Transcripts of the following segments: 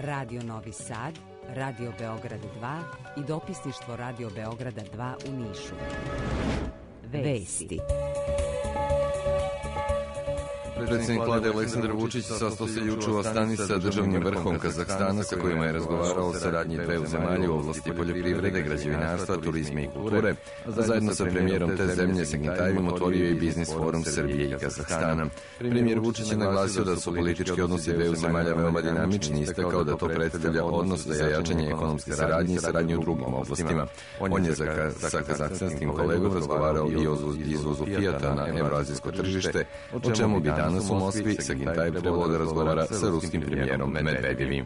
Radio Novi Sad, Radio Beograd 2 i dopisništvo Radio Beograda 2 u Nišu. Vesti. Predsjednik vlade Aleksandar Vučić sastao se juče u Astani sa državnim vrhom Kazahstana sa kojima je razgovarao o saradnji dveju zemalja u oblasti poljoprivrede, građevinarstva, turizma i kulture. Zajedno sa premijerom te zemlje Segintajevim otvorio i biznis forum Srbije i Kazahstana. Premijer Vučić je naglasio da su politički odnosi dveju zemalja veoma dinamični i istakao da to predstavlja odnos za jačanje ekonomske saradnje i saradnje u drugim oblastima. On je sa kazahstanskim kolegom razgovarao i o izvozu Fijata na evroazijsko tržište, o čemu bi danas u Moskvi Segintajev trebalo da razgovara sa ruskim premijerom Medvedjevim.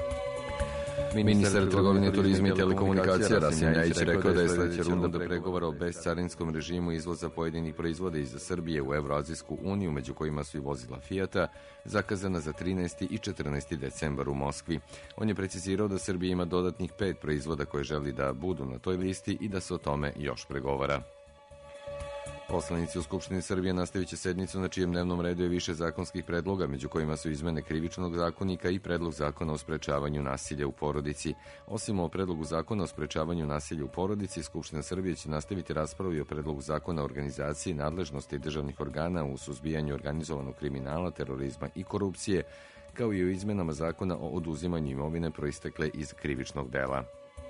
Ministar trgovine, turizma i telekomunikacija Rasim Ljajić rekao da je sledeća runda pregovora o bezcarinskom režimu izvoza pojedinih proizvoda iz Srbije u Evroazijsku uniju, među kojima su i vozila Fijata, zakazana za 13. i 14. decembar u Moskvi. On je precizirao da Srbija ima dodatnih 5 proizvoda koje želi da budu na toj listi i da se o tome još pregovara. Poslanici u Skupštini Srbije nastavit će sednicu na čijem dnevnom redu je više zakonskih predloga, među kojima su izmene Krivičnog zakonika i predlog zakona o sprečavanju nasilja u porodici. Osim o predlogu zakona o sprečavanju nasilja u porodici, Skupština Srbije će nastaviti raspravu i o predlogu zakona o organizaciji nadležnosti državnih organa u suzbijanju organizovanog kriminala, terorizma i korupcije, kao i o izmenama zakona o oduzimanju imovine proistekle iz krivičnog dela.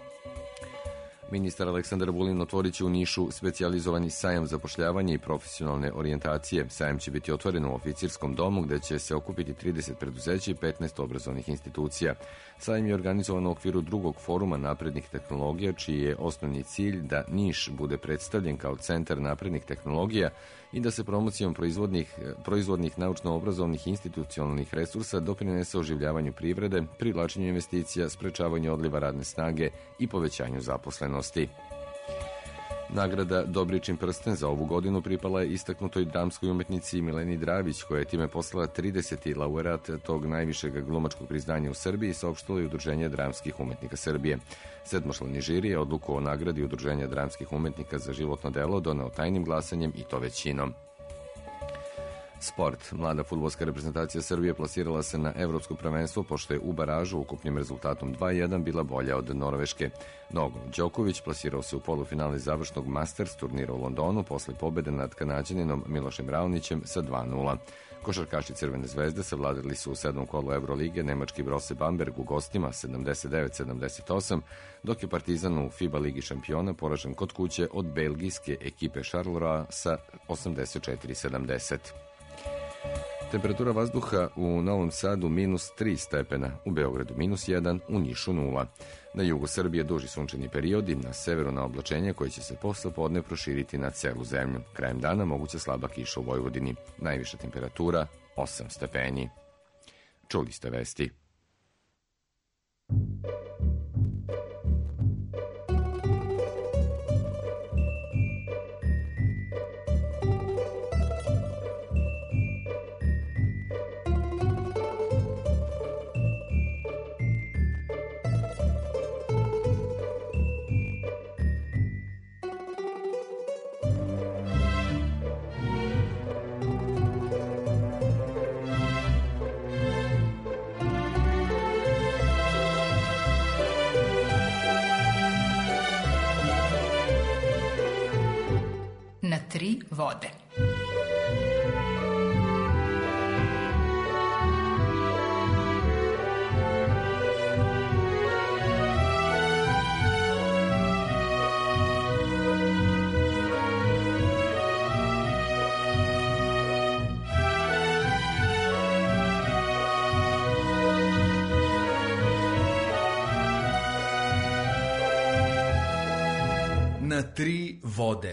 Ministar Aleksandar Vulin otvorit će u Nišu specijalizovani sajam zapošljavanja i profesionalne orijentacije. Sajam će biti otvoren u oficirskom domu gde će se okupiti 30 preduzeća i 15 obrazovnih institucija. Sajam je organizovan u okviru drugog foruma naprednih tehnologija, čiji je osnovni cilj da Niš bude predstavljen kao centar naprednih tehnologija i da se promocijom proizvodnih naučno-obrazovnih institucionalnih resursa doprinese oživljavanju privrede, privlačenju investicija, sprečavanju odliva radne snage i povećanju zaposlenosti. Nagrada Dobričin prsten za ovu godinu pripala je istaknutoj dramskoj umetnici Mileni Dravić, koja je time postala 30. laureat tog najvišeg glumačkog priznanja u Srbiji, saopštilo je Udruženje dramskih umetnika Srbije. Sedmočlani žiri je odluku o nagradi Udruženja dramskih umetnika za životno delo doneo tajnim glasanjem i to većinom. Sport. Mlada fudbalska reprezentacija Srbije plasirala se na evropsko prvenstvo pošto je u baražu ukupnim rezultatom 2:1 bila bolja od Norveške. Novak Đoković plasirao se u polufinale završnog Masters turnira u Londonu posle pobede nad Kanađaninom Milošem Raonićem sa 2:0. Košarkaši Crvene zvezde savladali su u 7. kolu Evrolige nemački Brose Bamberg u gostima 79-78, dok je Partizan u FIBA Ligi šampiona poražen kod kuće od belgijske ekipe Charleroi sa 84-70. Temperatura vazduha u Novom Sadu -3 stepena, u Beogradu -1, u Nišu 0. Na jugu Srbije duži sunčani periodi, na severu na oblačenje koje će se posle podne proširiti na celu zemlju. Krajem dana moguća slaba kiša u Vojvodini. Najviša temperatura 8 stepeni. Čuli ste vesti. Na 3 vode. Na 3 vode.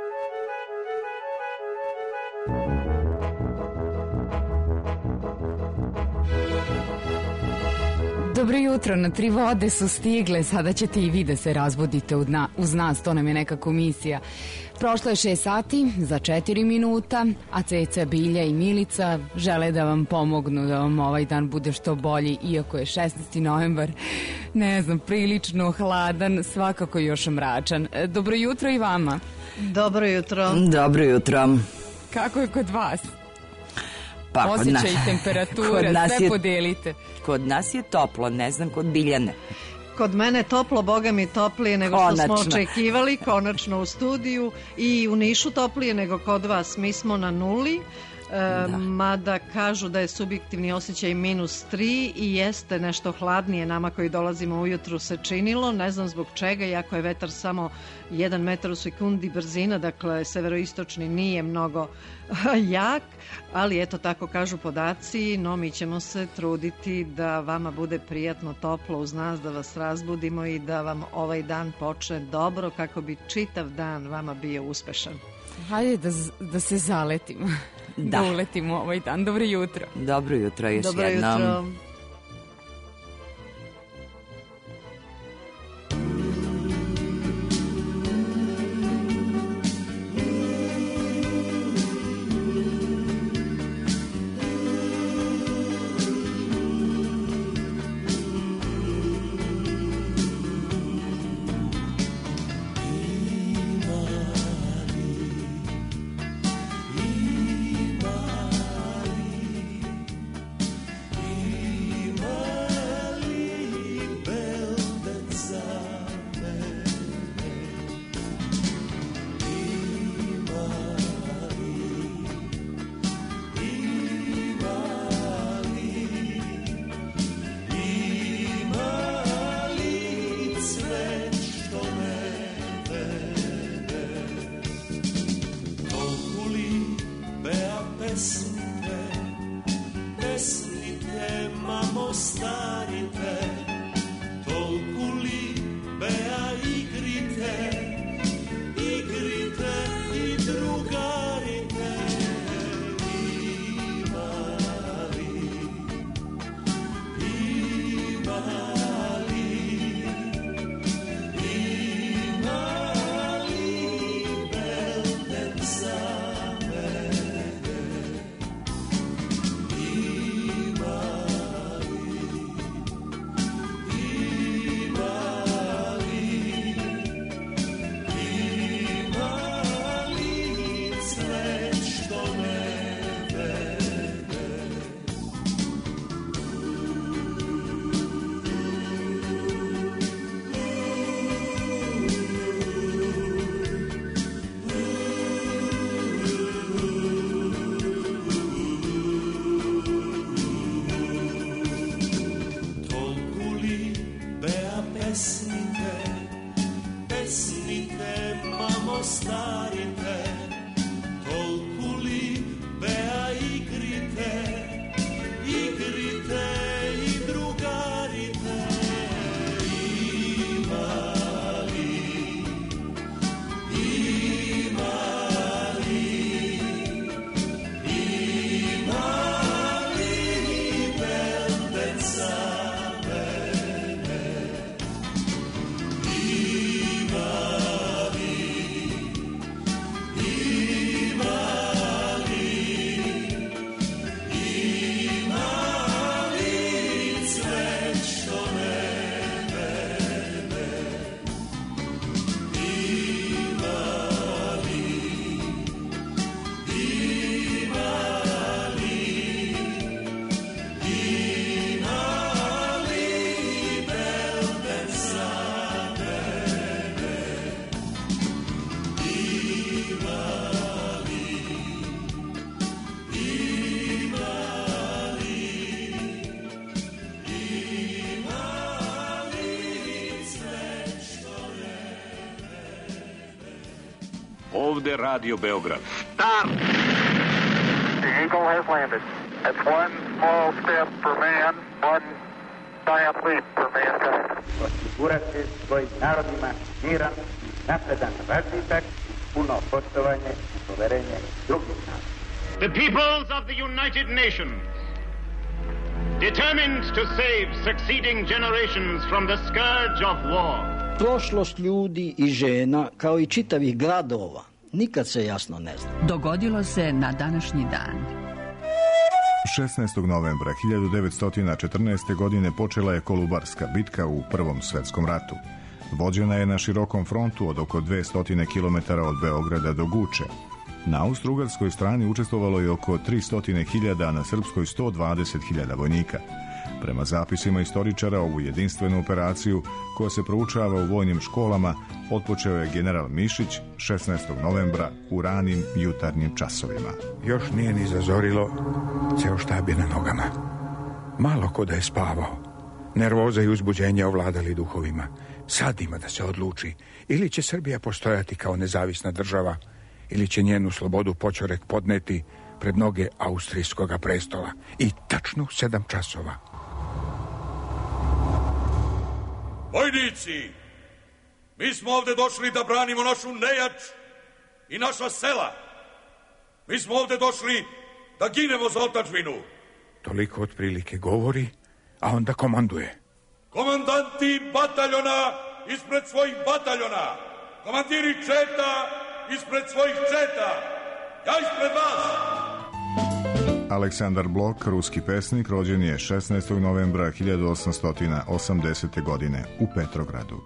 Dobro jutro, na 3 vode su stigle, sada ćete i vi da se razbudite uz nas, to nam je neka komisija. Prošlo je 6 sati, za 4 minuta, a Ceca, Bilja i Milica žele da vam pomognu da vam ovaj dan bude što bolji, iako je 16. novembar, ne znam, prilično hladan, svakako još mračan. Dobro jutro i vama. Dobro jutro. Dobro jutro. Kako je kod vas? osjećaj temperature, sve podelite. Kod nas je toplo, ne znam kod Biljane. Kod mene toplo, boga mi toplije nego što smo očekivali, konačno u studiju, i u Nišu toplije nego kod vas. Mi smo na 0, mada kažu da je subjektivni osjećaj -3 i jeste nešto hladnije nama koji dolazimo ujutru se činilo, ne znam zbog čega, iako je vetar samo 1 metar u sekundi brzina, dakle severoistočni nije mnogo jak, ali eto tako kažu podaci, no mi ćemo se truditi da vama bude prijatno toplo uz nas, da vas razbudimo i da vam ovaj dan počne dobro kako bi čitav dan vama bio uspešan. Hajde da se zaletimo. Da uletimo ovaj dan. Dobro jutro. Dobro jutro još Dobro jednom. Jutro. Ovde Radio Beograd. Stop! The Eagle has landed. That's one small step for man, one giant leap for mankind. Osigurati svojim narodima miran, napredan razvitak, puno poštovanje i poverenje drugih naroda. The peoples of the United Nations, determined to save succeeding generations from the scourge of war. Prošlost ljudi i žena, kao i čitavih gradova, nikad se jasno ne zna. Dogodilo se na današnji dan. 16. novembra 1914. godine počela je Kolubarska bitka u Prvom svetskom ratu. Vođena je na širokom frontu od oko 200 km od Beograda do Guče. Na austro-ugarskoj strani učestvovalo je oko 300.000, a na srpskoj 120.000 vojnika. Prema zapisima istoričara, ovu jedinstvenu operaciju, koja se proučava u vojnim školama, otpočeo je general Mišić 16. novembra u ranim jutarnjim časovima. Još nije ni zazorilo, ceo štab je na nogama. Malo ko da je spavao. Nervoza i uzbuđenje ovladali duhovima. Sad ima da se odluči, ili će Srbija postojati kao nezavisna država, ili će njenu slobodu Poćorek podneti pred noge austrijskog prestola. I tačno 7 časova. Vojnici, mi smo ovde došli da branimo našu nejač i naša sela. Mi smo ovde došli da ginemo za otadžbinu. Toliko otprilike govori, a onda komanduje. Komandanti bataljona ispred svojih bataljona. Komandiri četa ispred svojih četa. Ja ispred vas. Aleksandar Blok, ruski pesnik, rođen je 16. novembra 1880. godine u Petrogradu.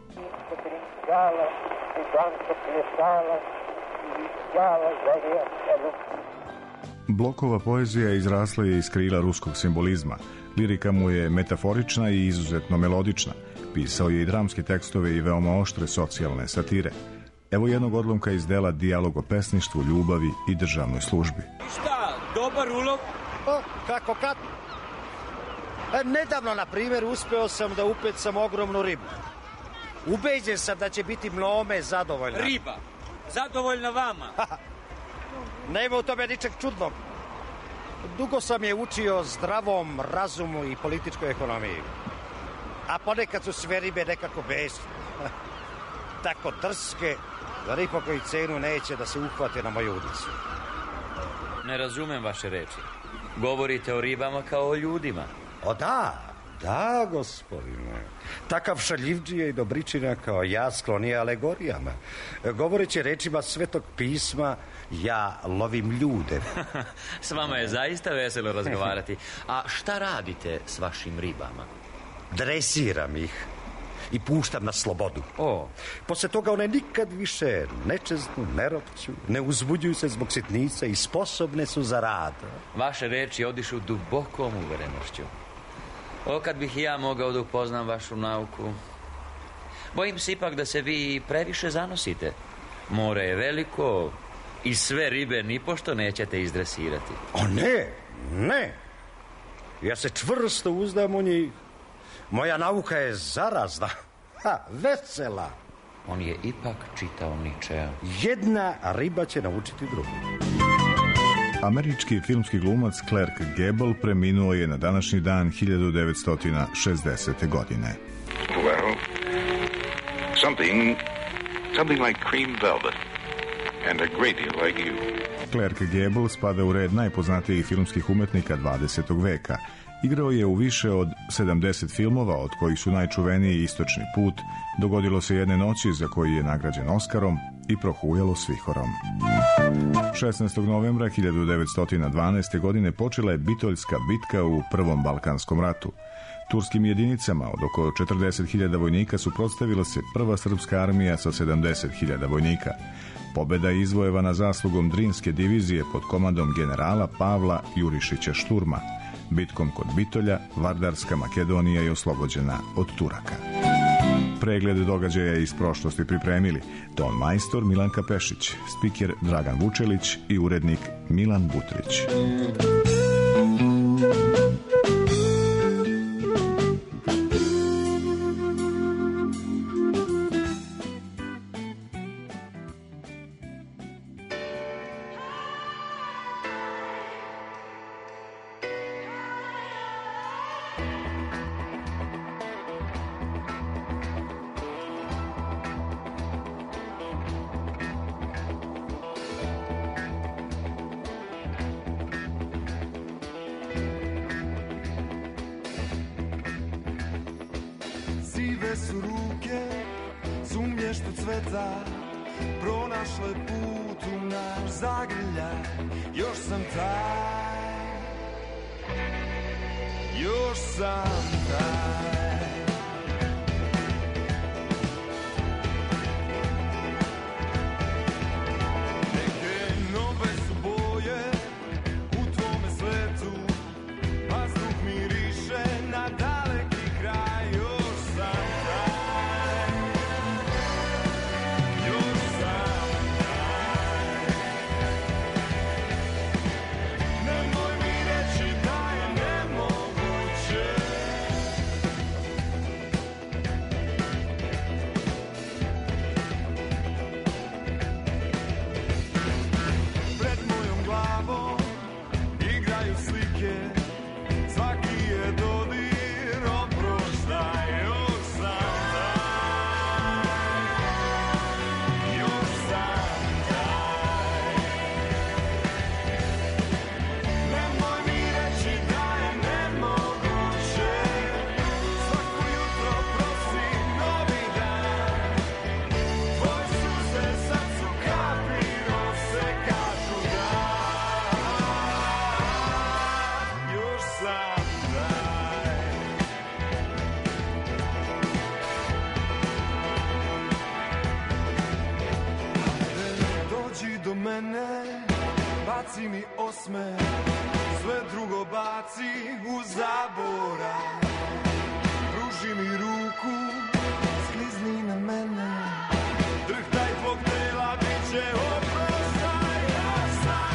Blokova poezija izrasla je iz krila ruskog simbolizma. Lirika mu je metaforična i izuzetno melodična. Pisao je i dramske tekstove i veoma oštre socijalne satire. Evo jednog odlomka iz dela Dijalog o pesništvu, ljubavi i državnoj službi. Šta, dobar ulov? O, kako kad? Nedavno, na primjer, uspeo sam da upecam ogromnu ribu. Ubeđen sam da će biti mnome zadovoljna. Riba? Zadovoljna vama? Nema u tome ničeg čudnog. Dugo sam je učio zdravom razumu i političkoj ekonomiji. A ponekad su sve ribe nekako besne. Tako drske, da ni po koju cenu neće da se uhvate na moju udicu. Ne razumem vaše reči. Govorite o ribama kao o ljudima. O da, gospodine. Takav šaljivdžija i dobričina kao ja skloni alegorijama. Govoreći rečima Svetog pisma, ja lovim ljude. S vama je zaista veselo razgovarati. A šta radite s vašim ribama? Dresiram ih i puštam na slobodu. Posle toga one nikad više ne čeznu, ne ropću, ne uzbuđuju se zbog sitnica i sposobne su za rad. Vaše reči odišu dubokom uverenošću. Kad bih i ja mogao da upoznam vašu nauku. Bojim se ipak da se vi previše zanosite. More je veliko i sve ribe nipošto nećete izdresirati. O ne. Ja se čvrsto uzdam u njih. Moja nauka je zarazna, vesela. On je ipak čitao Ničea. Jedna riba će naučiti drugu. Američki filmski glumac Clark Gable preminuo je na današnji dan 1960. godine. Well, something like cream velvet and a great deal like you. Clark Gable spada u red najpoznatijih filmskih umetnika 20. veka. Igrao je u više od 70 filmova, od kojih su najčuveniji Istočni put, Dogodilo se jedne noći, za koji je nagrađen Oskarom, i Prohujalo s vihorom. 16. novembra 1912. godine počela je Bitoljska bitka u Prvom Balkanskom ratu. Turskim jedinicama od oko 40.000 vojnika suprotstavila se prva srpska armija sa 70.000 vojnika. Pobeda je izvojevana zaslugom Drinske divizije pod komandom generala Pavla Jurišića Šturma. Bitkom kod Bitolja, Vardarska Makedonija je oslobođena od Turaka. Pregled događaja iz prošlosti pripremili ton majstor Milanka Pešić, spiker Dragan Vučelić i urednik Milan Butrić. Sive su ruke, sumnještu cveta, pronašle put u naš zagrljaj. Još sam taj, još sam taj. Neke nove baci mi osme, sve drugo baci u zaborav. Pruži mi ruku, sklizni na mene, drhtaj tvog tela, bit će oproštaj. Ja sam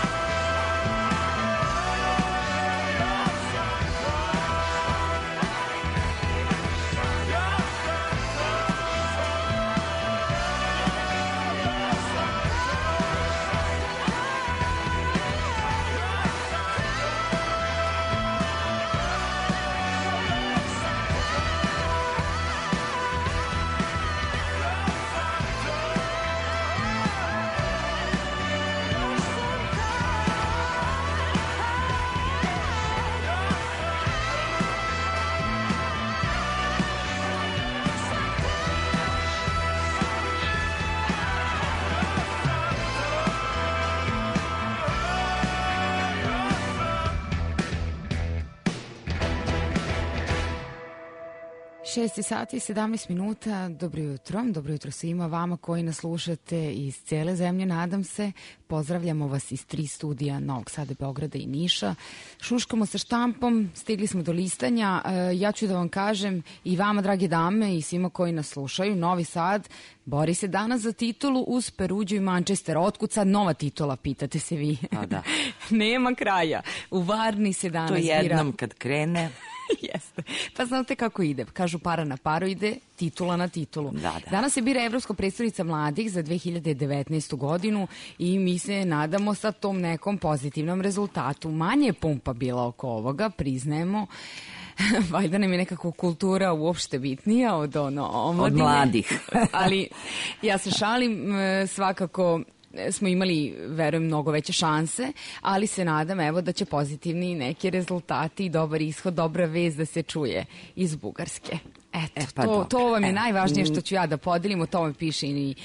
Šesti sati i 17 minuta. Dobro jutro svima vama koji nas slušate iz cele zemlje, nadam se. Pozdravljamo vas iz 3 studija Novog Sada, Beograda i Niša. Šuškamo sa štampom, stigli smo do listanja. Ja ću da vam kažem i vama, drage dame, i svima koji nas slušaju, Novi Sad bori se danas za titulu uz Peruđu i Manchester. Otkud sad nova titula, pitate se vi? A da. Nema kraja. U Varni se danas bira. To jednom kad krene... Jeste. Pa znate kako ide. Kažu para na paru ide, titula na titulu. Da. Danas se bira Evropska predstavnica mladih za 2019. godinu i mi se nadamo sa tom nekom pozitivnom rezultatu. Manje je pumpa bila oko ovoga, priznajemo. Valjda nam je nekako kultura uopšte bitnija od omladine. Od mladih. Ali ja se šalim, svakako smo imali, verujem, mnogo veće šanse, ali se nadam, evo, da će pozitivni neki rezultati i dobar ishod, dobra vez da se čuje iz Bugarske. Eto, to vam je najvažnije što ću ja da podelim, o tome piše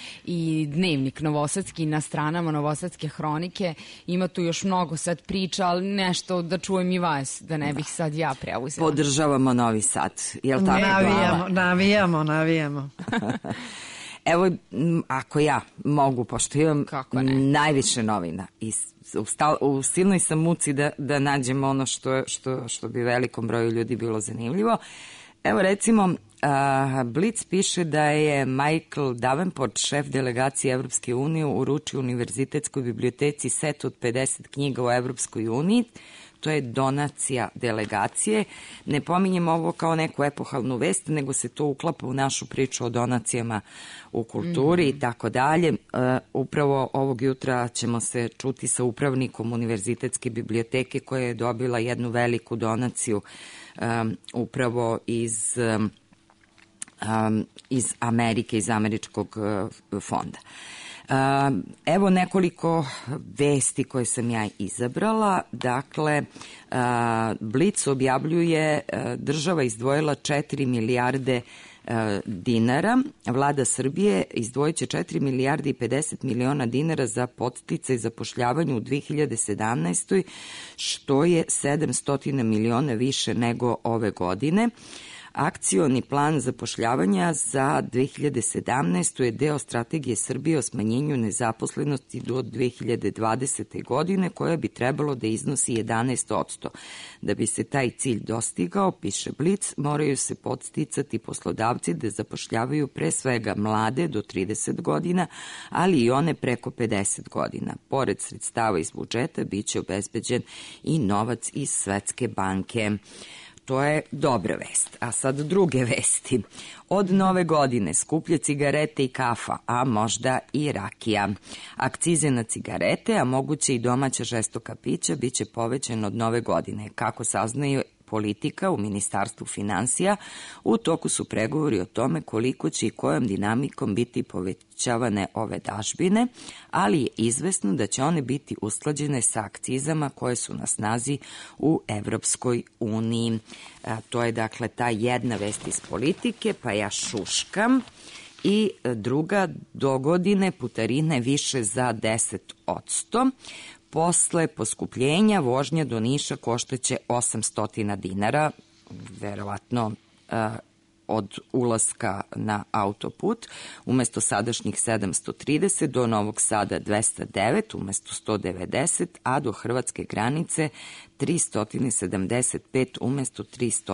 i Dnevnik Novosadski na stranama Novosadske hronike. Ima tu još mnogo sad priča, ali nešto da čujem i vas, da ne bih sad ja preuzela. Podržavamo Novi Sad, jel tako? Navijamo. Evo, ako ja mogu, pošto imam najviše novina i u silnoj sam muci da nađem ono što bi velikom broju ljudi bilo zanimljivo. Evo recimo, Blic piše da je Michael Davenport, šef delegacije Evropske unije, uručio Univerzitetskoj biblioteci set od 50 knjiga o Evropskoj uniji. To je donacija delegacije. Ne pominjem ovo kao neku epohalnu vest, nego se to uklapa u našu priču o donacijama u kulturi i tako dalje. Upravo ovog jutra ćemo se čuti sa upravnikom Univerzitetske biblioteke koja je dobila jednu veliku donaciju upravo iz Amerike, iz američkog fonda. Evo nekoliko vesti koje sam ja izabrala. Dakle, Blic objavljuje država izdvojila 4 milijarde dinara. Vlada Srbije izdvojit će 4 milijarde i 50 miliona dinara za podsticaj zapošljavanja u 2017. što je 700 miliona više nego ove godine. Akcioni plan zapošljavanja za 2017. je deo strategije Srbije o smanjenju nezaposlenosti do 2020. godine, koja bi trebalo da iznosi 11%. Da bi se taj cilj dostigao, piše Blic, moraju se podsticati poslodavci da zapošljavaju pre svega mlade do 30 godina, ali i one preko 50 godina. Pored sredstava iz budžeta biće obezbeđen i novac iz Svetske banke. To je dobra vest. A sad druge vesti. Od nove godine skuplje cigarete i kafa, a možda i rakija. Akcize na cigarete, a moguće i domaća žestoka pića, bit će povećane od nove godine. Kako saznaju politika u Ministarstvu finansija, u toku su pregovori o tome koliko će i kojom dinamikom biti povećavane ove dažbine, ali je izvesno da će one biti usklađene sa akcizama koje su na snazi u Evropskoj uniji. To je dakle ta jedna vest iz politike, pa ja šuškam. I druga, do godine putarine više za 10%. Posle poskupljenja vožnja do Niša koštaće 800 dinara, verovatno od ulaska na autoput, umesto sadašnjih 730, do Novog Sada 209, umesto 190, a do hrvatske granice 375, umesto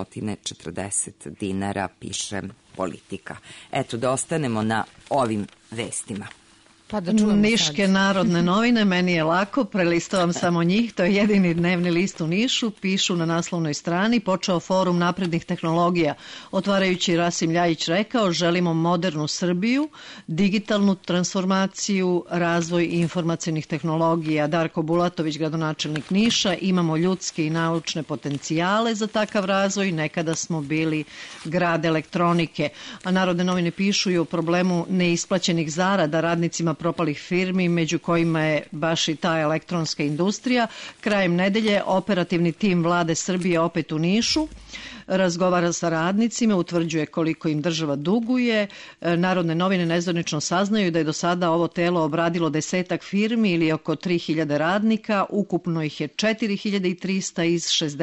340 dinara, piše Politika. Eto, da ostanemo na ovim vestima. Pa da čujemo Niške narodne novine, meni je lako, prelistavam samo njih, to je jedini dnevni list u Nišu, pišu na naslovnoj strani, počeo forum naprednih tehnologija. Otvarajući, Rasim Ljajić rekao, želimo modernu Srbiju, digitalnu transformaciju, razvoj informacionih tehnologija. Darko Bulatović, gradonačelnik Niša, imamo ljudske i naučne potencijale za takav razvoj, nekada smo bili grad elektronike. A Narodne novine pišu i o problemu neisplaćenih zarada radnicima propalih firmi, među kojima je baš i ta elektronska industrija. Krajem nedelje operativni tim Vlade Srbije opet u Nišu razgovara sa radnicima, utvrđuje koliko im država duguje. Narodne novine nezvanično saznaju da je do sada ovo telo obradilo 10 firmi ili oko 3000 radnika, ukupno ih je 4300 iz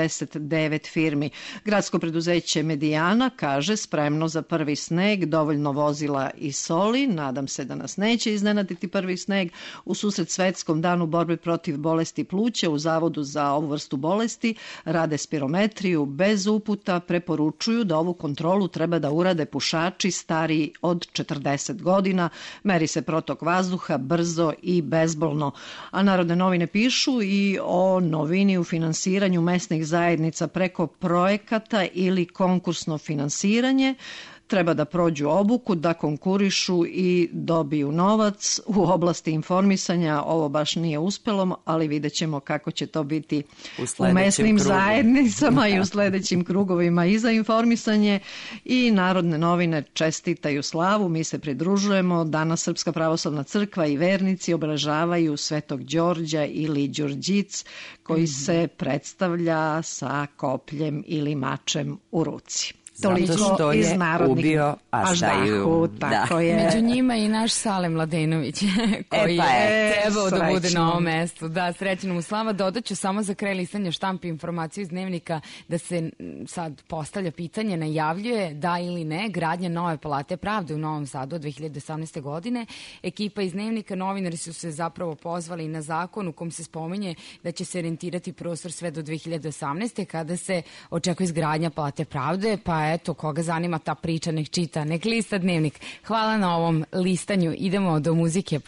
69 firmi. Gradsko preduzeće Medijana kaže spremno za prvi sneg, dovoljno vozila i soli, nadam se da nas neće iznenaditi prvi sneg. U susret Svetskom danu borbe protiv bolesti pluća u Zavodu za ovu vrstu bolesti rade spirometriju bez uputa, preporučuju da ovu kontrolu treba da urade pušači stariji od 40 godina. Meri se protok vazduha brzo i bezbolno. A Narodne novine pišu i o novini u finansiranju mesnih zajednica preko projekata ili konkursno finansiranje. Treba da prođu obuku, da konkurišu i dobiju novac. U oblasti informisanja ovo baš nije uspelo, ali vidjet ćemo kako će to biti u mesnim zajednicama i u sledećim krugovima i za informisanje. I Narodne novine čestitaju slavu, mi se pridružujemo. Danas Srpska pravoslavna crkva i vernici obeležavaju Svetog Đorđa ili Đorđic, koji se predstavlja sa kopljem ili mačem u ruci. Toliko iz narodnih ubio, a Aždahu, tako je. Među njima i naš Sale Mladenović, koji je trebao da bude na ovom mestu. Da, srećno mu slava. Dodaću samo za kraj listanja štampi informaciju iz Dnevnika da se sad postavlja pitanje, najavljuje da ili ne gradnja nove palate pravde u Novom Sadu od 2018. godine. Ekipa iz Dnevnika, novinari su se zapravo pozvali na zakon u kom se spominje da će se rentirati prostor sve do 2018. kada se očekuje izgradnja palate pravde, pa eto, koga zanima ta priča, nek čita, nek lista Dnevnik. Hvala na ovom listanju. Idemo do muzike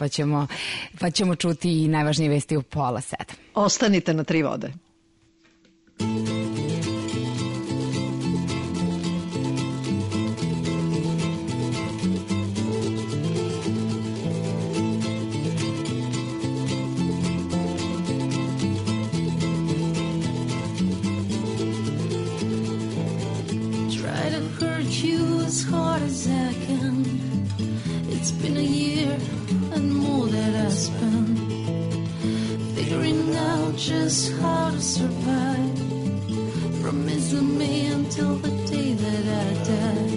pa ćemo čuti i najvažnije vesti u 6:30. Ostanite na 3 vode. As hard as I can. It's been a year and more that I spent figuring out just how to survive from missing me until the day that I die.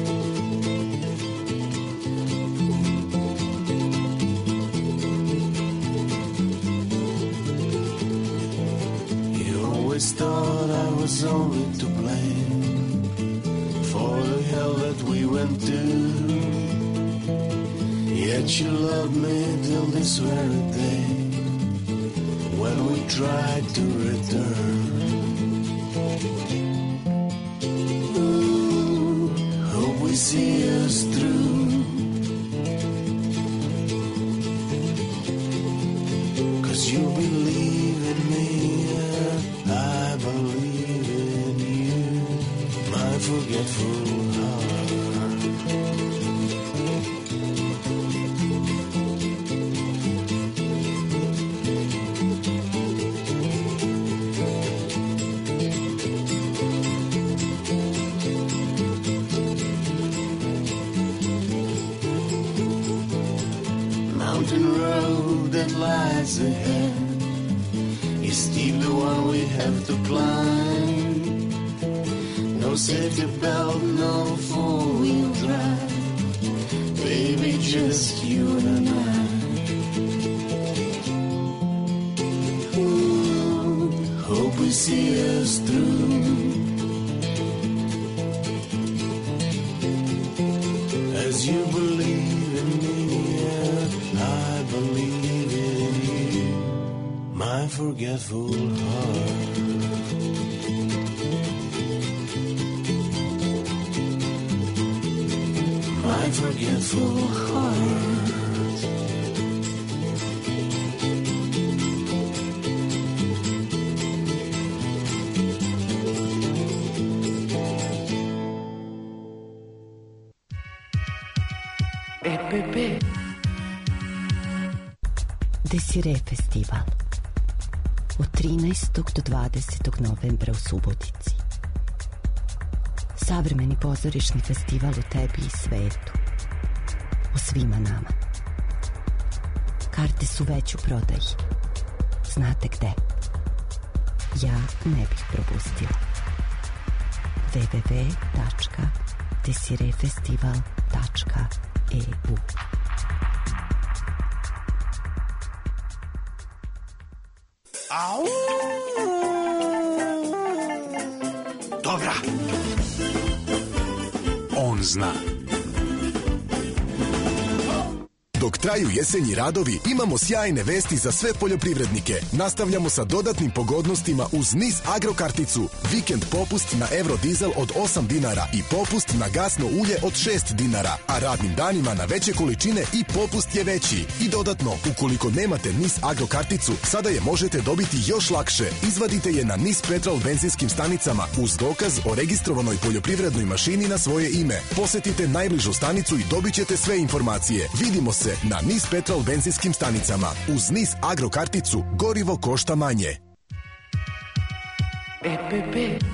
You always thought I was only to blame for the hell that we went through. Yet you loved me till this very day when we tried to return. Ooh, hope we see us through. 'Cause you believe in me and I believe in you, my forgetful heart. Mountain road that lies ahead is steep, the one we have to climb. No safety belt, no four-wheel drive. Baby, just you and I. Ooh, hope we see us through. 'cause you believe in me and I believe in you, my forgetful heart. My forgetful heart. Desire festival od 13. do 20. novembra u Subotici. Savremeni pozorišni festival o tebi i svetu, o svima nama. Karte su već u prodaji. Znate gde? Ja ne bih propustila. www.desirefestival.eu. Au! Dobra. On zna. Dok traju jesenji radovi, imamo sjajne vesti za sve poljoprivrednike. Nastavljamo sa dodatnim pogodnostima uz NIS Agrokarticu. Vikend popust na Eurodizel od 8 dinara i popust na gasno ulje od 6 dinara. A radnim danima na veće količine i popust je veći. I dodatno, ukoliko nemate NIS Agrokarticu, sada je možete dobiti još lakše. Izvadite je na NIS Petrol benzinskim stanicama uz dokaz o registrovanoj poljoprivrednoj mašini na svoje ime. Posetite najbližu stanicu i dobit ćete sve informacije. Vidimo se na NIS Petrol benzinskim stanicama. Uz NIS Agrokarticu gorivo košta manje. EPP.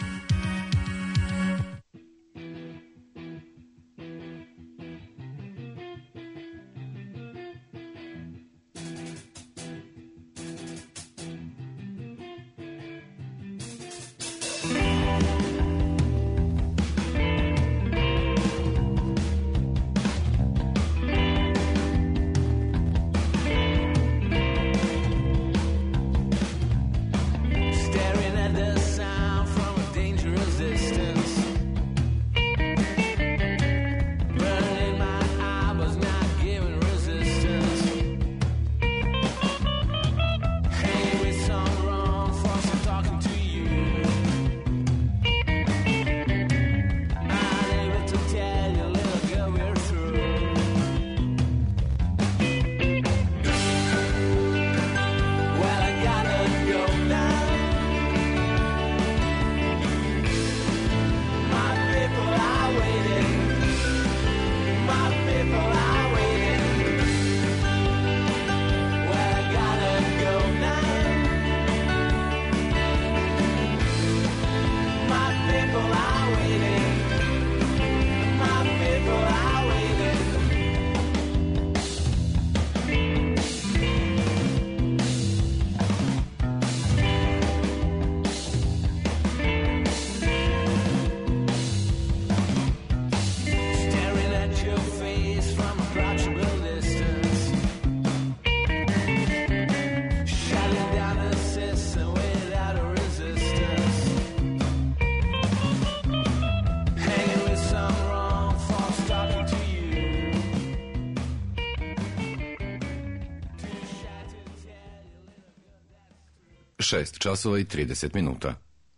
Šest časova i 30 minuta.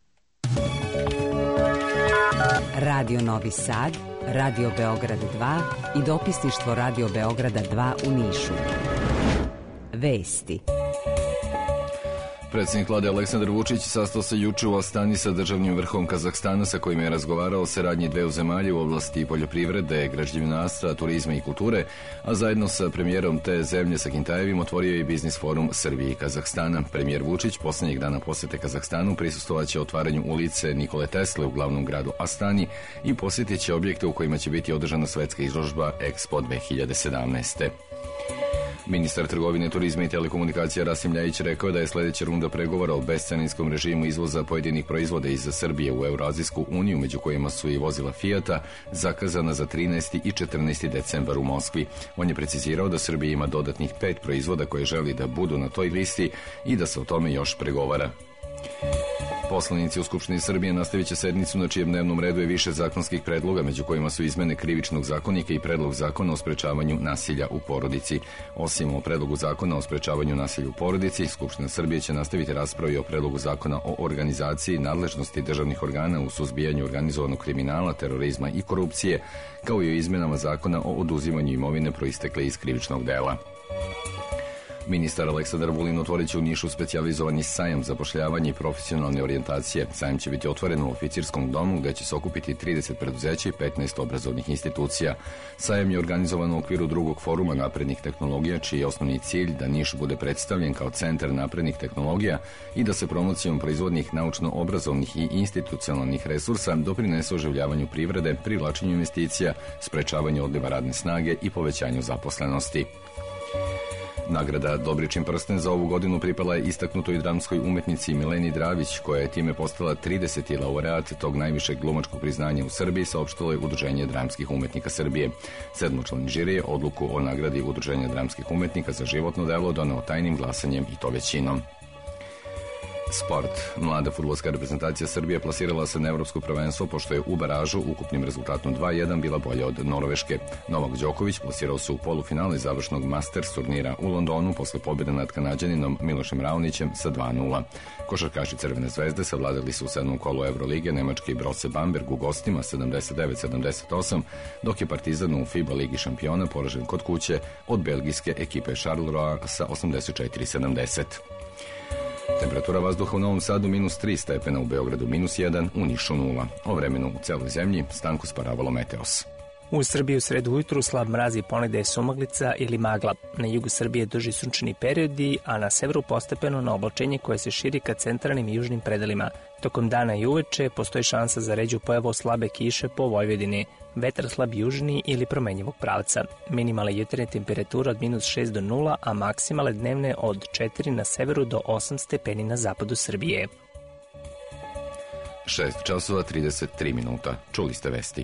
Radio Novi Sad, Radio Beograd 2 i dopisništvo Radio Beograda 2 u Nišu. Vesti. Predsjednik vlade Aleksandar Vučić sastao se juče u Astani sa državnim vrhom Kazahstana sa kojim je razgovarao o saradnji dveju zemalja u oblasti poljoprivrede, građevinarstva, turizma i kulture, a zajedno sa premijerom te zemlje Sakintajevim otvorio je i biznis forum Srbije i Kazahstana. Premijer Vučić posljednjeg dana posete Kazahstanu prisustvovaće otvaranju ulice Nikole Tesle u glavnom gradu Astani i posjetit će objekte u kojima će biti održana svetska izložba Expo 2017. Ministar trgovine, turizma i telekomunikacija Rasim Ljajić rekao da je sljedeća runda pregovora o bescarinskom režimu izvoza pojedinih proizvoda iz Srbije u Eurazijsku uniju, među kojima su i vozila Fijata, zakazana za 13. i 14. decembar u Moskvi. On je precizirao da Srbija ima dodatnih 5 proizvoda koje želi da budu na toj listi i da se o tome još pregovara. Poslanici u Skupštini Srbije nastavit će sednicu na čijem dnevnom redu je više zakonskih predloga, među kojima su izmene Krivičnog zakonika i predlog zakona o sprečavanju nasilja u porodici. Osim o predlogu zakona o sprečavanju nasilja u porodici, Skupština Srbije će nastaviti raspravu i o predlogu zakona o organizaciji nadležnosti državnih organa u suzbijanju organizovanog kriminala, terorizma i korupcije, kao i o izmenama zakona o oduzimanju imovine proistekle iz krivičnog dela. Ministar Aleksandar Vulin otvorit će u Nišu specijalizovani sajam zapošljavanja i profesionalne orijentacije. Sajam će biti otvoren u oficirskom domu gde će se okupiti 30 preduzeća i 15 obrazovnih institucija. Sajam je organizovan u okviru drugog foruma naprednih tehnologija, čiji je osnovni cilj da Niš bude predstavljen kao centar naprednih tehnologija i da se promocijom proizvodnih naučno-obrazovnih i institucionalnih resursa doprinese oživljavanju privrede, privlačenju investicija, sprečavanju odliva radne snage i povećanju zaposlenosti. Nagrada Dobričin prsten za ovu godinu pripala je istaknutoj dramskoj umetnici Mileni Dravić, koja je time postala 30. laureat tog najvišeg glumačkog priznanja u Srbiji, saopštilo je Udruženje dramskih umetnika Srbije. Sedmočlani žiri je odluku o nagradi Udruženja dramskih umetnika za životno delo doneo tajnim glasanjem i to većinom. Sport. Mlada fudbalska reprezentacija Srbije plasirala se na evropsko prvenstvo pošto je u baražu ukupnim rezultatom 2:1 bila bolja od Norveške. Novak Đoković plasirao se u polufinale završnog Masters turnira u Londonu posle pobjede nad Kanađaninom Milošem Raonićem sa 2:0. Košarkaši Crvene zvezde savladali su u 7. kolu Evrolige nemački Brose Bamberg u gostima 79-78, dok je Partizan u FIBA Ligi šampiona poražen kod kuće od belgijske ekipe Charleroi sa 84-70. Temperatura vazduha u Novom Sadu -3 stepena, u Beogradu -1, u Nišu 0. O vremenu u celoj zemlji Stanko Sparavalo Meteos. U Srbiji u sredu ujutru slab mraz i ponegde je sumaglica ili magla. Na jugu Srbije duži sunčani periodi, a na severu postepeno na oblačenje koje se širi ka centralnim i južnim predelima. Tokom dana i uveče postoji šansa za ređu pojavu slabe kiše po Vojvodini. Vetar slab južni ili promenjivog pravca. Minimale jutarnje temperature od -6 do 0, a maksimale dnevne od 4 na severu do 8 stepeni na zapadu Srbije. 6:33. Čuli ste vesti.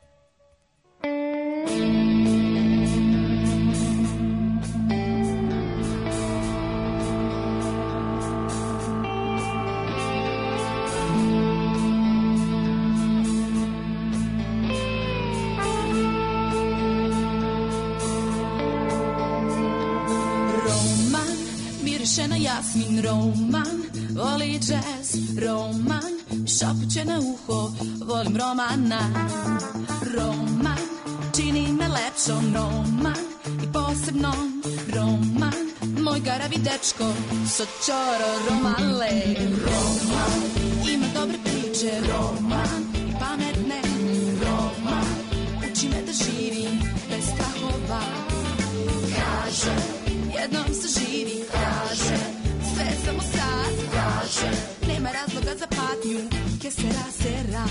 Jasmin Roman, voli jazz, Roman, šapuće na uho, volim Romana. Roman, čini me lepšom, Roman, i posebno Roman, moj garavi dečko, sočoro Romale. Roman, ima dobre priče, Roman, i pametne, Roman, uči me da živim bez strahova. Kaže, jednom se živi, kaže, sve samo sad, kaže, nema razloga za patnju, que sera, sera.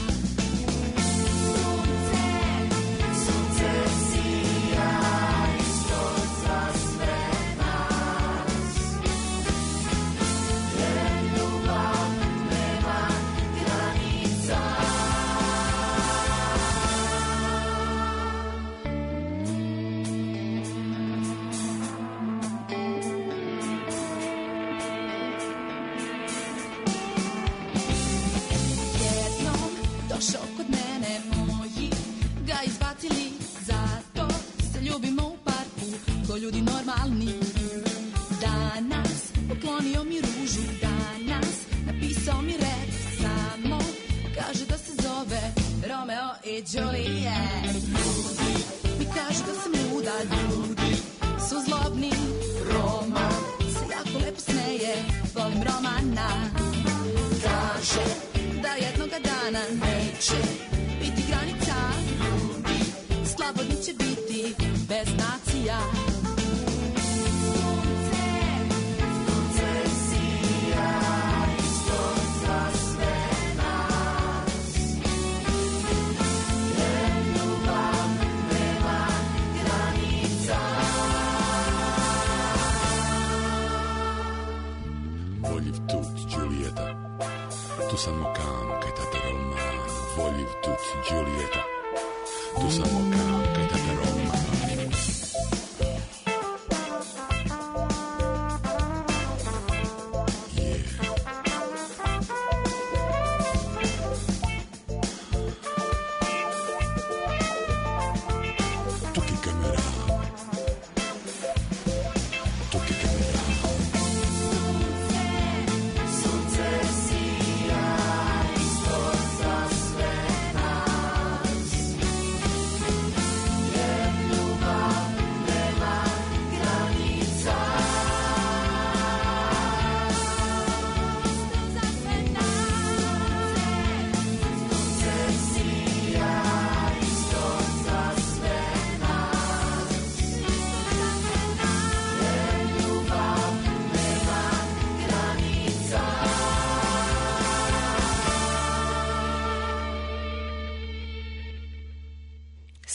Sunce sija isto za sve nas, jer ljubav nema granica. Došao kod mene, moji ga izbacili, zato se ljubimo u parku ko ljudi normalni. Danas poklonio mi ružu, danas napisao mi rep, samo kaže da se zove Romeo i Juliet. Ljudi mi kažu da sam luda, ljudi su zlobni. Roma se jako lepo smeje, volim Romana. Kaže da jednoga dana neće biti granica, ljudi slobodni će biti bez nacija. Sunce sija isto za sve nas, jer ljubav nema granica. Voglio tutti Giulietta, tu sanno cam che t'ate romano, voglio tutti Giulietta, tu sanno cam che t'ate romano. Yeah.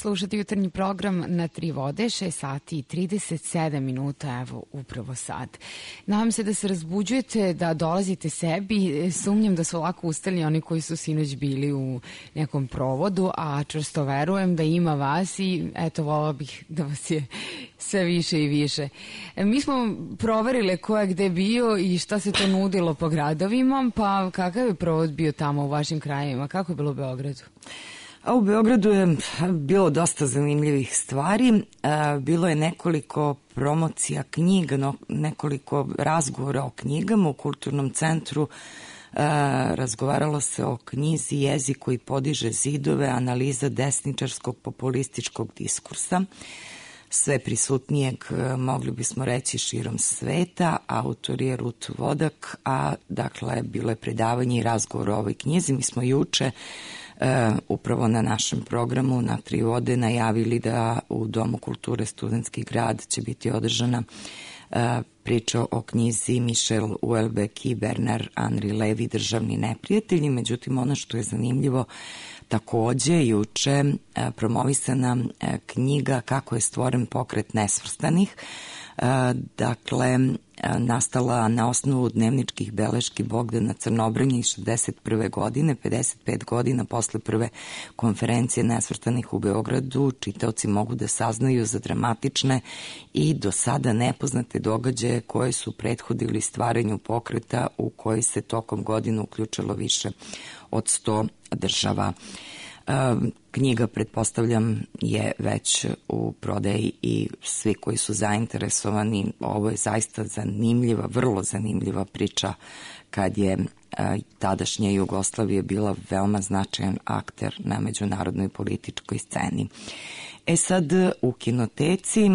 slušate jutarnji program na Tri vode, 6 sati i 37 minuta, evo upravo sad. Nadam se da se razbuđujete, da dolazite sebi. Sumnjam da su lako ustali oni koji su sinoć bili u nekom provodu, a čvrsto verujem da ima vas i eto, volala bih da vas je sve više i više. Mi smo proverili ko je gde bio i šta se to nudilo po gradovima, pa kakav je provod bio tamo u vašim krajevima? Kako je bilo u Beogradu? A u Beogradu je bilo dosta zanimljivih stvari. Bilo je nekoliko promocija knjiga, nekoliko razgovora o knjigama u Kulturnom centru. Razgovaralo se o knjizi Jezik koji podiže zidove, analiza desničarskog populističkog diskursa. Sve prisutnijeg, mogli bismo reći, širom sveta. Autor je Rut Vodak, a dakle bilo je predavanje i razgovor o ovoj knjizi. Mi smo juče upravo na našem programu na Tri vode najavili da u Domu kulture Studentski grad će biti održana priča o knjizi Michel Houellebecq i Bernard Henri Lévy Državni neprijatelji. Međutim, ono što je zanimljivo, takođe juče promovisana knjiga Kako je stvoren pokret nesvrstanih, dakle nastala na osnovu dnevničkih beleški Bogdana Crnobrnje iz 61. godine, 55 godina posle prve konferencije nesvrstanih u Beogradu. Čitaoci mogu da saznaju za dramatične i do sada nepoznate događaje koje su prethodili stvaranju pokreta u koji se tokom godina uključilo više od 100 država. Knjiga, pretpostavljam, je već u prodaji i svi koji su zainteresovani, ovo je zaista zanimljiva, vrlo zanimljiva priča kad je tadašnja Jugoslavija bila veoma značajan akter na međunarodnoj političkoj sceni. Sad u kinoteci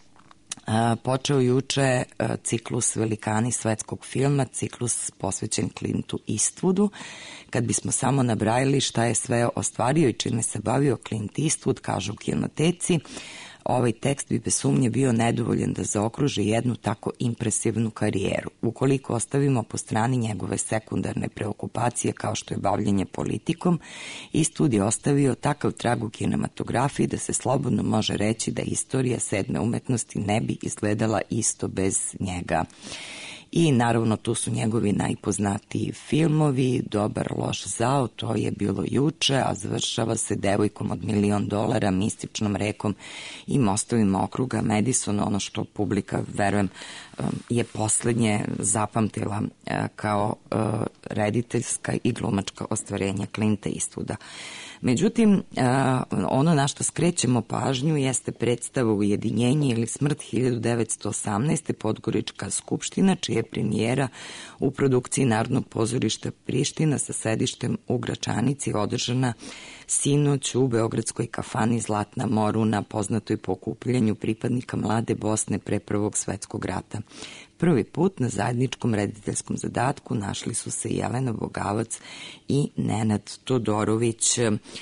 počeo juče ciklus Velikani svetskog filma, ciklus posvećen Clintu Eastwoodu. Kad bismo samo nabrajali šta je sve ostvario i čime se bavio Clint Eastwood, kažu u kinoteci, ovaj tekst bi bez sumnje bio nedovoljan da zaokruži jednu tako impresivnu karijeru. Ukoliko ostavimo po strani njegove sekundarne preokupacije kao što je bavljenje politikom, Eastwood je ostavio takav trag u kinematografiji da se slobodno može reći da istorija sedme umetnosti ne bi izgledala isto bez njega. I naravno tu su njegovi najpoznatiji filmovi, Dobar, loš, zao, to je bilo juče, a završava se Devojkom od $1.000.000, Mističnom rekom i Mostovima okruga Madisona, ono što publika, verujem, je poslednje zapamtila kao rediteljska i glumačka ostvarenja Clinta Eastwooda. Međutim, ono na što skrećemo pažnju jeste predstava Ujedinjenje ili smrt 1918. Podgorička skupština, čija je premijera u produkciji Narodnog pozorišta Priština sa sedištem u Gračanici održana sinoć u beogradskoj kafani Zlatna Moruna, poznatoj po okupljanju pripadnika Mlade Bosne pre Prvog svetskog rata. Prvi put na zajedničkom rediteljskom zadatku našli su se Jelena Bogavac i Nenad Todorović.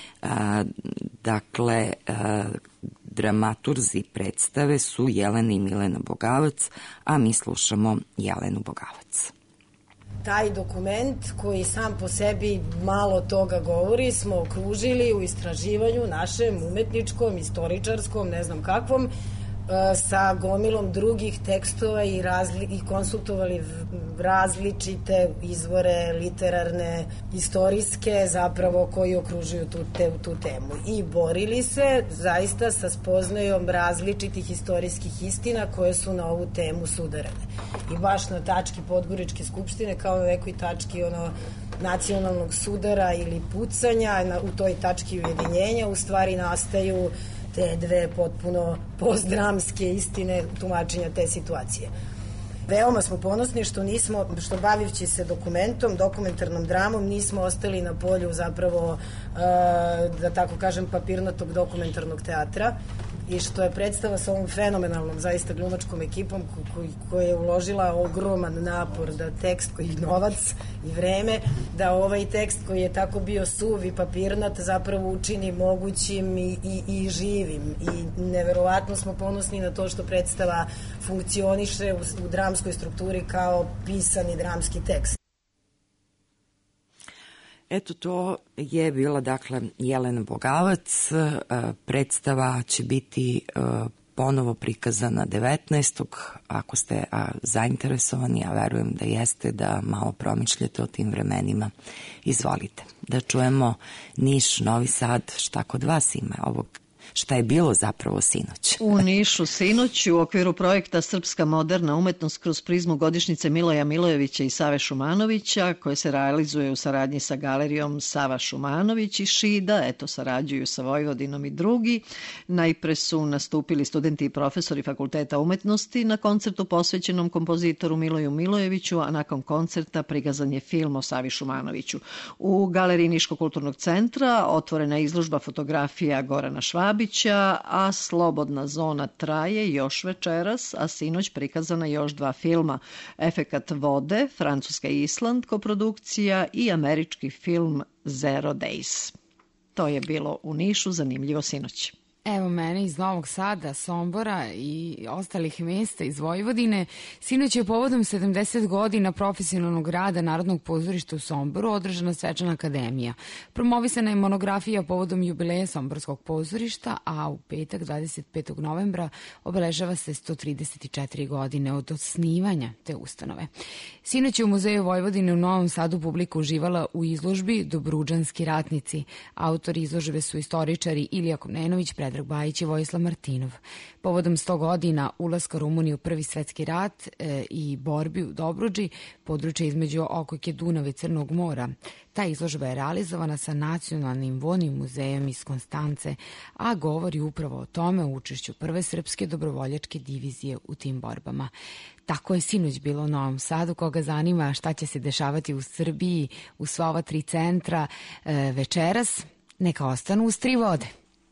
Dakle, dramaturzi predstave su Jelena i Milena Bogavac, a mi slušamo Jelenu Bogavac. Taj dokument koji sam po sebi malo toga govori smo okružili u istraživanju našem umetničkom, istoričarskom, ne znam kakvom, sa gomilom drugih tekstova i konsultovali različite izvore literarne, istorijske, zapravo koji okružuju tu temu. I borili se zaista sa spoznajom različitih istorijskih istina koje su na ovu temu sudarane. I baš na tački Podgoričke skupštine, kao na nekoj tački nacionalnog sudara ili pucanja, u toj tački ujedinjenja u stvari nastaju te dve potpuno postdramske istine tumačenja te situacije. Veoma smo ponosni što bavivći se dokumentarnom dramom, nismo ostali na polju zapravo, da tako kažem, papirnatog dokumentarnog teatra i što je predstava sa ovom fenomenalnom zaista glumačkom ekipom koja je uložila ogroman napor da tekst koji je novac i vreme, da ovaj tekst koji je tako bio suv i papirnat zapravo učini mogućim i živim. I neverovatno smo ponosni na to što predstava funkcioniše u dramskoj strukturi kao pisani dramski tekst. Eto, to je bila, dakle, Jelena Bogavac. Predstava će biti ponovo prikazana 19. Ako ste zainteresovani, a verujem da jeste, da malo promišljate o tim vremenima, izvolite. Da čujemo Niš, Novi Sad, šta kod vas ima ovog, šta je bilo zapravo sinoć? U Nišu sinoć u okviru projekta Srpska moderna umetnost kroz prizmu godišnjice Miloja Milojevića i Save Šumanovića, koje se realizuje u saradnji sa galerijom Sava Šumanović i Šida, eto, sarađuju sa Vojvodinom i drugi. Najpre su nastupili studenti i profesori Fakulteta umetnosti na koncertu posvećenom kompozitoru Miloju Milojeviću, a nakon koncerta prikazan je film o Savi Šumanoviću. U galeriji Niškog kulturnog centra otvorena je izložba fotografija Gorana Švabića, a Slobodna zona traje još večeras, a sinoć prikazana još 2 filma. Efekat vode, Francuska i Island koprodukcija i američki film Zero Days. To je bilo u Nišu zanimljivo sinoć. Evo mene iz Novog Sada, Sombora i ostalih mesta iz Vojvodine. Sinoć je povodom 70 godina profesionalnog rada Narodnog pozorišta u Somboru održana svečana akademija. Promovisana je monografija povodom jubileja Somborskog pozorišta, a u petak 25. novembra obeležava se 134 godine od osnivanja te ustanove. Sinoć je u Muzeju Vojvodine u Novom Sadu publika uživala u izložbi Dobruđanski ratnici. Autori izložbe su istoričari Ilija Komnenović, Predrag Bajić i Vojislav Martinov. Povodom 100 godina ulaska Rumunije u Prvi svetski rat i borbi u Dobruđi, područje između Okojke, Dunava i Crnog mora, ta izložba je realizovana sa Nacionalnim vojnim muzejom iz Konstance, a govori upravo o tome u učešću Prve srpske dobrovoljačke divizije u tim borbama. Tako je sinoć bilo u Novom Sadu. Koga zanima šta će se dešavati u Srbiji, u sva ova 3 centra večeras, neka ostanu uz 3 vode.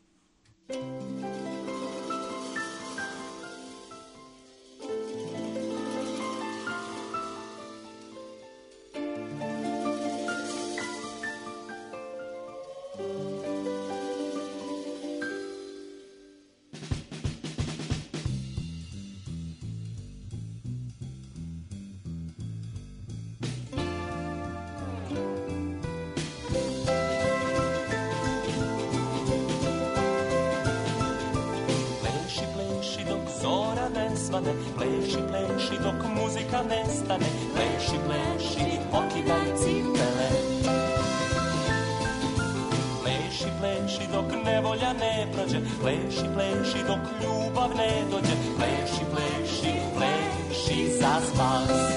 Pleši, pleši dok muzika nestane, pleši, pleši, pokidaj cipele. Pleši, pleši dok nevolja ne prođe, pleši, pleši dok ljubav ne dođe, pleši, pleši, pleši za spas.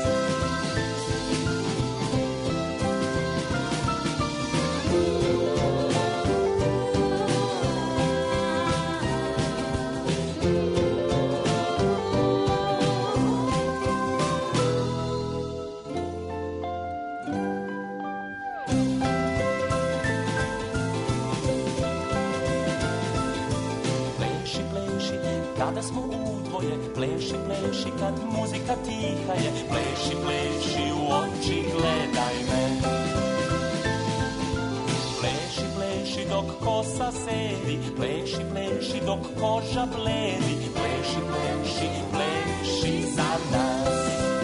Kada smo udvoje, pleši, pleši kad muzika tiha je, pleši, pleši u oči gledaj me. Pleši, pleši dok kosa sedi, pleši, pleši dok koža bledi, pleši, pleši, pleši za nas.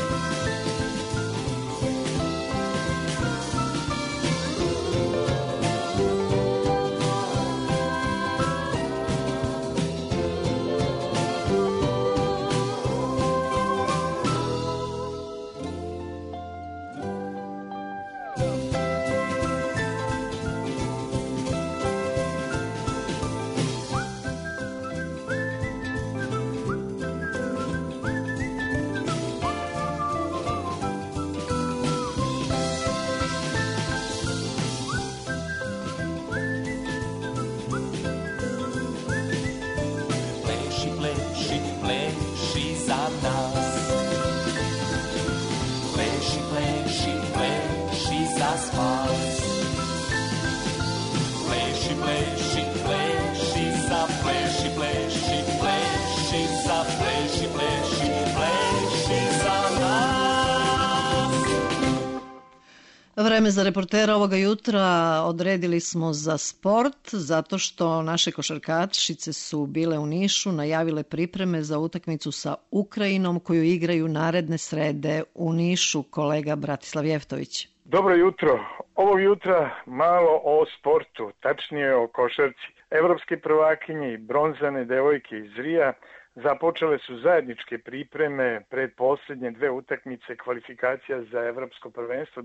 Vreme za reportera ovoga jutra odredili smo za sport, zato što naše košarkašice su bile u Nišu, najavile pripreme za utakmicu sa Ukrajinom koju igraju naredne srede u Nišu, kolega Bratislav Jeftović. Dobro jutro. Ovog jutra malo o sportu, tačnije o košarci. Evropske prvakinje i bronzane devojke iz Rija započele su zajedničke pripreme pred posljednje dve utakmice kvalifikacija za Evropsko prvenstvo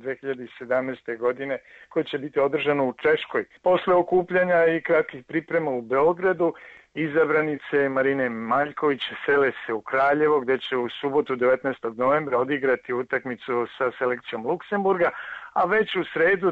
2017. godine koje će biti održano u Češkoj. Posle okupljanja i kratkih priprema u Beogradu, izabranice Marine Maljković sele se u Kraljevo gde će u subotu 19. novembra odigrati utakmicu sa selekcijom Luksemburga, a već u sredu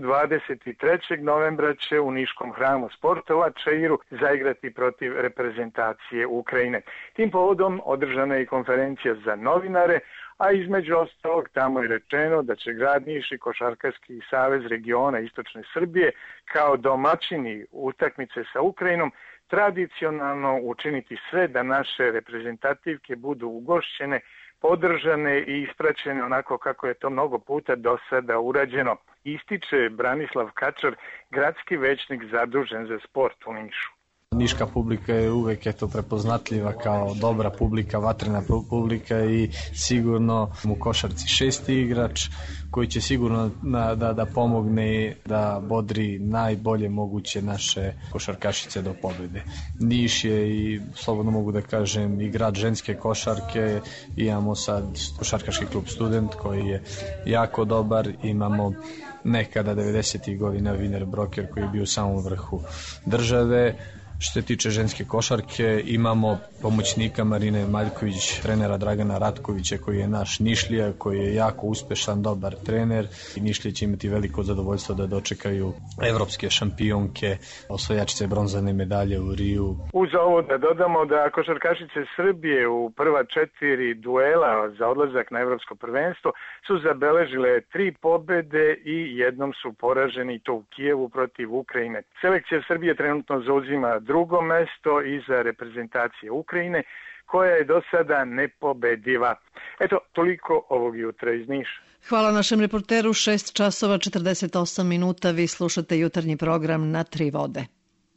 23. novembra će u Niškom hramu sportova Čairu zaigrati protiv reprezentacije Ukrajine. Tim povodom održana je i konferencija za novinare, a između ostalog tamo je rečeno da će grad Niš i Košarkaški savez regiona Istočne Srbije kao domaćini utakmice sa Ukrajinom tradicionalno učiniti sve da naše reprezentativke budu ugošćene, podržane i ispraćene onako kako je to mnogo puta do sada urađeno, ističe Branislav Kačar, gradski većnik zadužen za sport u Nišu. Niška publika je uvek prepoznatljiva kao dobra publika, vatrena publika i sigurno u košarci šesti igrač koji će sigurno da pomogne da bodri najbolje moguće naše košarkašice do pobjede. Niš je i slobodno mogu da kažem i grad ženske košarke, imamo sad košarkaški klub Student koji je jako dobar, imamo nekada 90. godina Wiener Broker koji je bio u samom vrhu države. Što se tiče ženske košarke, imamo pomoćnika Marine Maljković, trenera Dragana Ratkovića koji je naš Nišlija, koji je jako uspešan, dobar trener i Nišlije će imati veliko zadovoljstvo da dočekaju evropske šampionke, osvajačice bronzane medalje u Riju. Uz ovo da dodamo da košarkašice Srbije u prva 4 duela za odlazak na evropsko prvenstvo su zabeležile 3 pobede i jednom su poraženi, to u Kijevu protiv Ukrajine. Selekcija Srbije trenutno zauzima drugo mesto iza reprezentacije Ukrajine, koja je do sada nepobediva. Eto, toliko ovog jutra iz Niša. Hvala našem reporteru, 6 časova 48 minuta, vi slušate jutarnji program na Tri vode.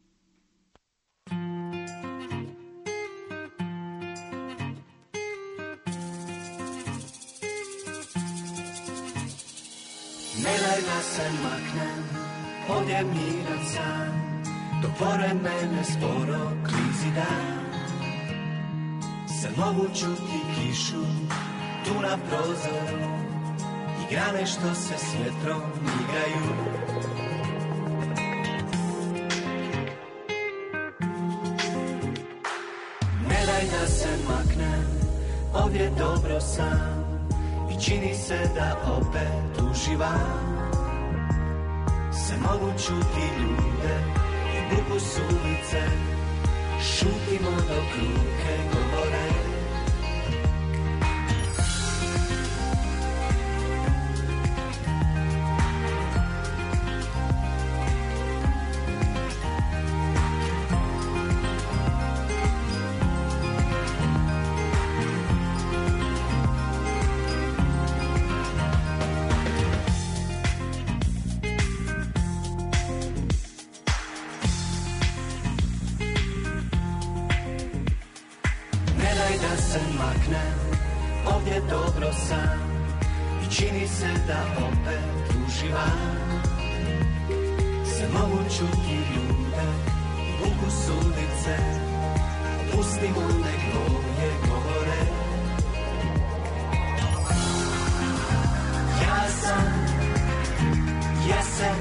Ne daj da se maknem, ovdje miran sam, dok pored mene sporo klizi dan. Sad mogu čuti kišu tu na prozoru i grane što se s vjetrom igraju. Ne daj da se maknem, ovdje dobro sam i čini se da opet uživam. Se mogu čuti ljude i buku s ulice, šutimo dok ruke govore. Ovdje dobro sam i čini se da opet uživam. Se mogu čuti ljude i buku s ulice, pustimo nek boje govore. Ja sam jesen,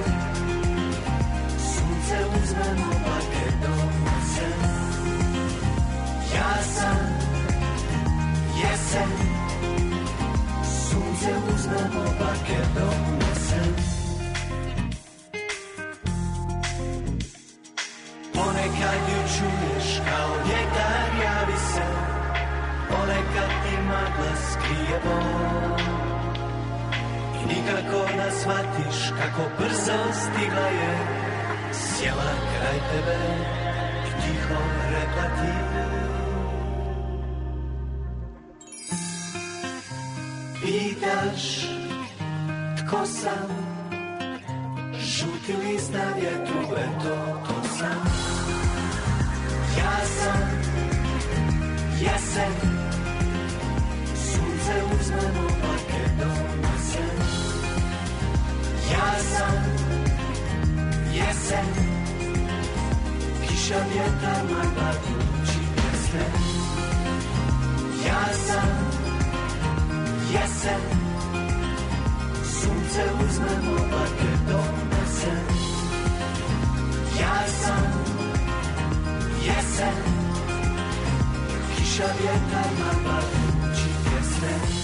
sunce uzmem oblake donose. Ja sam jesen, sunce uzmem oblake donesem. Ponekad ju čuješ kao vjetar javi se, ponekad ti magla skrije bol. I nikako da shvatiš kako brzo stigla je, sjela kraj tebe i tiho rekla ti. Pitaš tko sam, žuti list na vjetru, eto to sam. Ja sam jesen, sunce uzmem oblake donesem. Ja sam jesen, kiša, vjetar, magla, vrući prsten. Ja sam jesen, sunce uzmem, oblake donesem. Ja sam jesen, kiša, vjetar, magla, vrući prsten.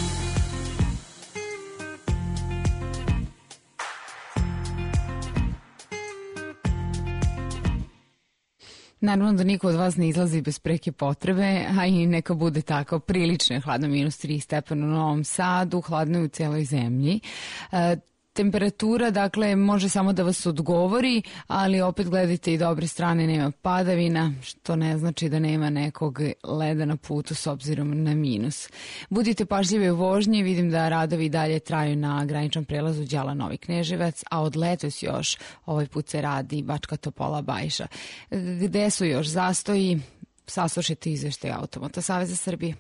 Naravno da niko od vas ne izlazi bez preke potrebe, a i neka bude tako. Prilično je hladno, -3 stepena u Novom Sadu, hladno je u celoj zemlji. Temperatura, dakle, može samo da vas odgovori, ali opet gledajte i dobre strane, nema padavina, što ne znači da nema nekog leda na putu s obzirom na minus. Budite pažljivi u vožnji, vidim da radovi dalje traju na graničnom prelazu Đala Novi Kneževac, a od letos još ovaj put se radi Bačka Topola Bajša. Gde su još zastoji? Saslušajte izveštaj Automoto Saveza Srbije.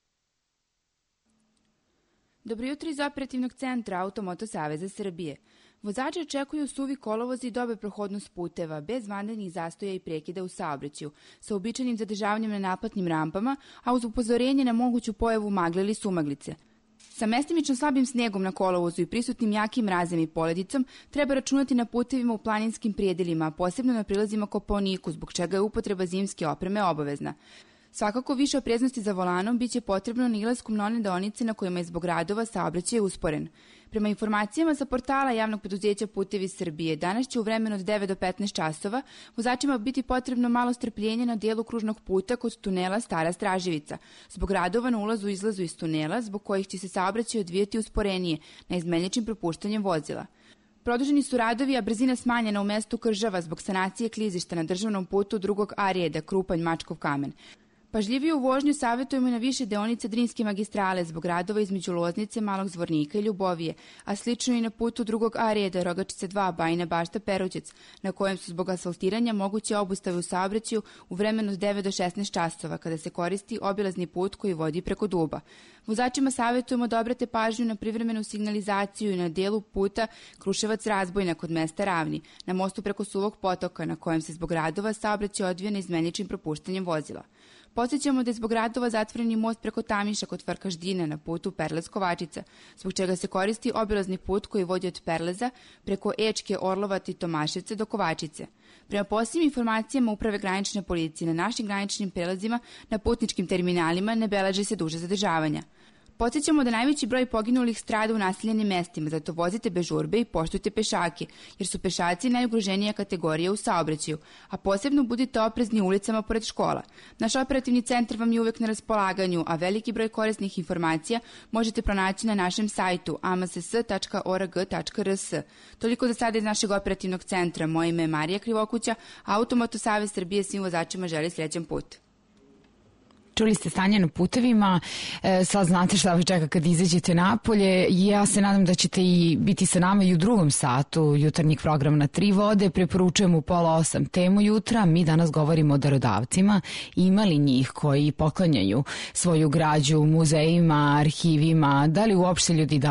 Dobro jutro iz operativnog centra Automoto Saveza Srbije. Vozači očekuju suvi kolovozi i dobre prohodnost puteva, bez vanrednih zastoja i prekida u saobraćaju, sa uobičajenim zadržavanjem na naplatnim rampama, a uz upozorenje na moguću pojavu magle ili sumaglice. Sa mestimično slabim snegom na kolovozu i prisutnim jakim mrazem i poledicom treba računati na putevima u planinskim prijedelima, a posebno na prilazima Kopaoniku, zbog čega je upotreba zimske opreme obavezna. Svakako više opreznosti za volanom biće potrebno na ilaskom na one deonice na kojima je zbog radova saobraćaj usporen. Prema informacijama sa portala javnog preduzeća Putevi Srbije, danas će u vremenu od 9 do 15 časova vozačima biti potrebno malo strpljenja na dijelu kružnog puta kod tunela Stara Straževica, zbog radova na ulazu i izlazu iz tunela, zbog kojih će se saobraćaj odvijati usporenije, neizmenjačim propuštanjem vozila. Produženi su radovi, a brzina smanjena u mestu Kržava zbog sanacije klizišta na državnom putu drugog A-reda Krupanj-Mačkov kamen. Pažljiviju vožnju savjetujemo na više deonice Drinske magistrale zbog radova između Loznice, Malog Zvornika i Ljubovije, a slično i na putu drugog A-reda Rogačice 2, Bajina Bašta, Peruđac, na kojem su zbog asfaltiranja moguće obustave u saobraćaju u vremenu od 9 do 16 časova, kada se koristi obilazni put koji vodi preko Duba. Vozačima savjetujemo da obrate pažnju na privremenu signalizaciju i na delu puta Kruševac-Razbojna kod mesta Ravni, na mostu preko Suvog potoka, na kojem se zbog radova saobraćaj odvija neizmenjačim propuštanjem vozila. Podsjećamo da je zbog radova zatvoreni most preko Tamiša kod Farkaždina na putu Perlez-Kovačica, zbog čega se koristi obilazni put koji vodi od Perleza preko Ečke, Orlovati, Tomaševce do Kovačice. Prema posljednjim informacijama Uprave granične policije, na našim graničnim prelazima na putničkim terminalima ne beleže se duže zadržavanja. Podsjećamo da najveći broj poginulih strada u naseljenim mestima, zato vozite bez žurbe i poštujte pešake, jer su pešaci najugroženija kategorija u saobraćaju, a posebno budite oprezni ulicama pored škola. Naš operativni centar vam je uvek na raspolaganju, a veliki broj korisnih informacija možete pronaći na našem sajtu amss.org.rs. Toliko za sada iz našeg operativnog centra. Moje ime je Marija Krivokuća, a Automoto Savez Srbije svim vozačima želi srećan put. Čuli ste stanje na putevima, sad znate šta vas čeka kad izađete napolje. Ja se nadam da ćete i biti sa nama i u drugom satu jutarnjeg programa Na tri vode. Preporučujemo u 7:30 temu jutra. Mi danas govorimo o darodavcima. Ima li njih koji poklanjaju svoju građu muzejima, arhivima? Da li uopšte ljudi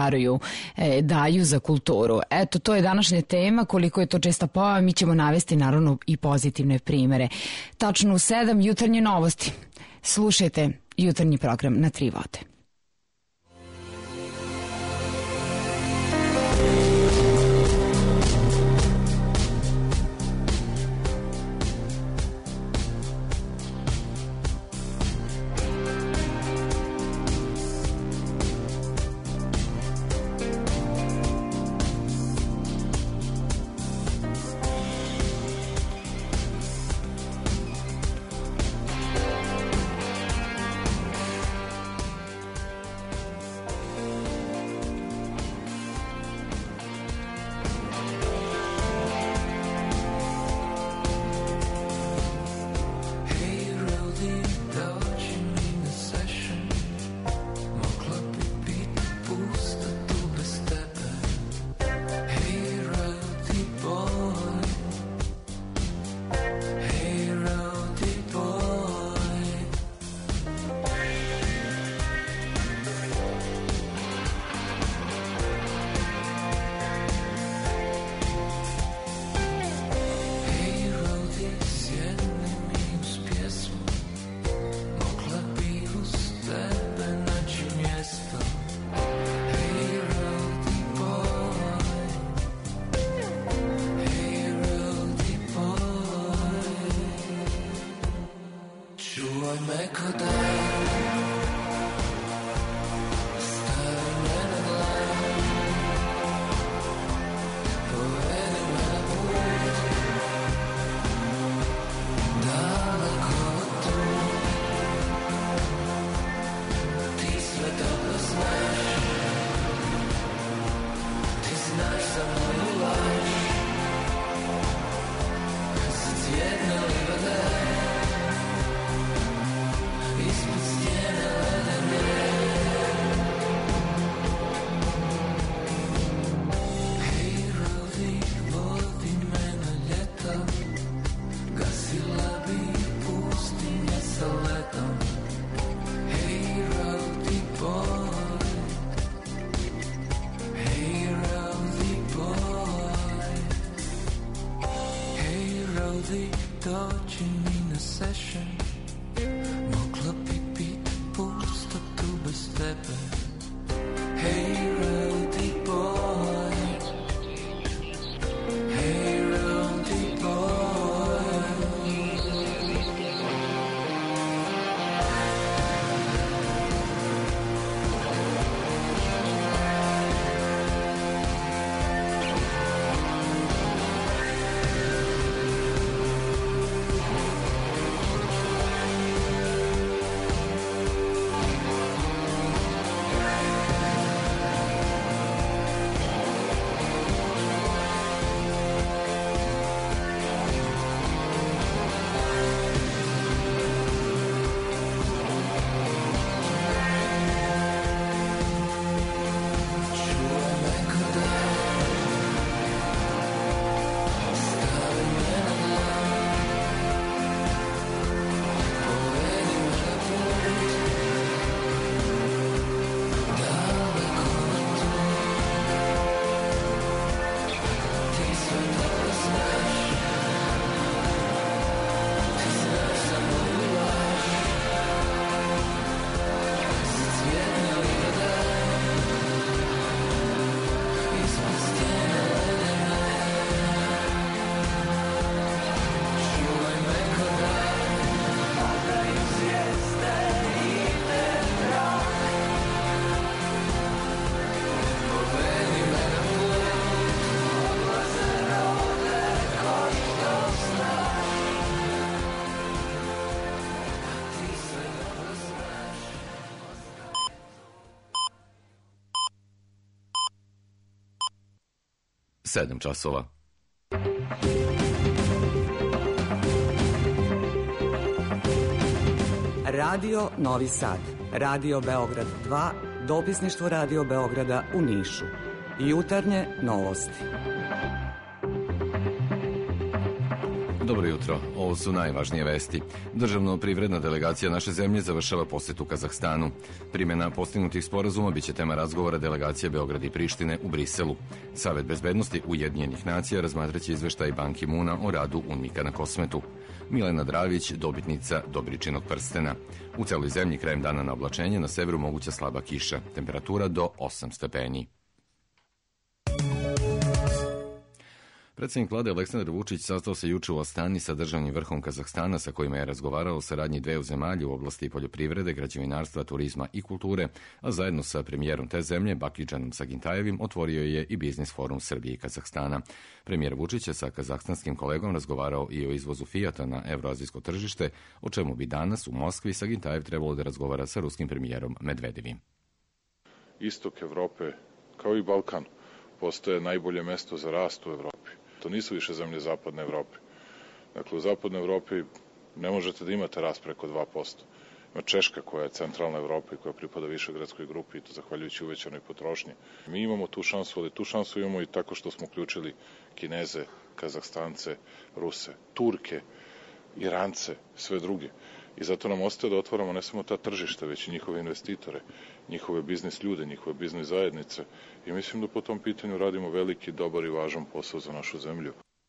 daju za kulturu? Eto, to je današnja tema. Koliko je to česta pojava, mi ćemo navesti naravno i pozitivne primere. Tačno u 7 jutarnje novosti. Slušajte jutarnji program Na tri vode. 7 časova. Radio Novi Sad, Radio Beograd 2, dopisništvo Radio Beograda u Nišu. Jutarnje novosti. Dobro jutro, ovo su najvažnije vesti. Državno-privredna delegacija naše zemlje završava posetu Kazahstanu. Primjena postignutih sporazuma biće tema razgovora delegacije Beograda i Prištine u Briselu. Savet bezbednosti Ujedinjenih nacija razmatraće izveštaj Ban Ki-muna o radu UNMIK-a na Kosmetu. Milena Dravić, dobitnica Dobričinog prstena. U celoj zemlji krajem dana na oblačenje, na severu moguća slaba kiša. Temperatura do 8 stepeni. Predsjednik vlade Aleksandar Vučić sastao se juče u Astani sa državnim vrhom Kazahstana sa kojima je razgovarao o saradnji dveju zemalja u oblasti poljoprivrede, građevinarstva, turizma i kulture, a zajedno sa premijerom te zemlje, Bakidžanom Sagintajevim, otvorio je i biznis forum Srbije i Kazahstana. Premijer Vučić je sa kazahstanskim kolegom razgovarao i o izvozu Fijata na evroazijsko tržište, o čemu bi danas u Moskvi Sagintajev trebalo da razgovara sa ruskim premijerom Medvedevim. Istok Evrope, kao i Balkan, postaje najbolje mesto za rast u Evropi. To nisu više zemlje zapadne Evrope. Dakle, u zapadnoj Evropi ne možete da imate rast preko 2%. Ima Češka koja je centralna Evropa i koja pripada višegradskoj grupi i to zahvaljujući uvećanoj potrošnji. Mi imamo tu šansu, ali tu šansu imamo i tako što smo uključili Kineze, Kazahstance, Ruse, Turke, Irance, sve druge. I zato nam ostaje da otvaramo ne samo ta tržišta, već i njihove investitore, njihove biznis ljude, njihove biznis zajednice. I mislim da po tom pitanju radimo veliki, dobar i važan posao za našu zemlju.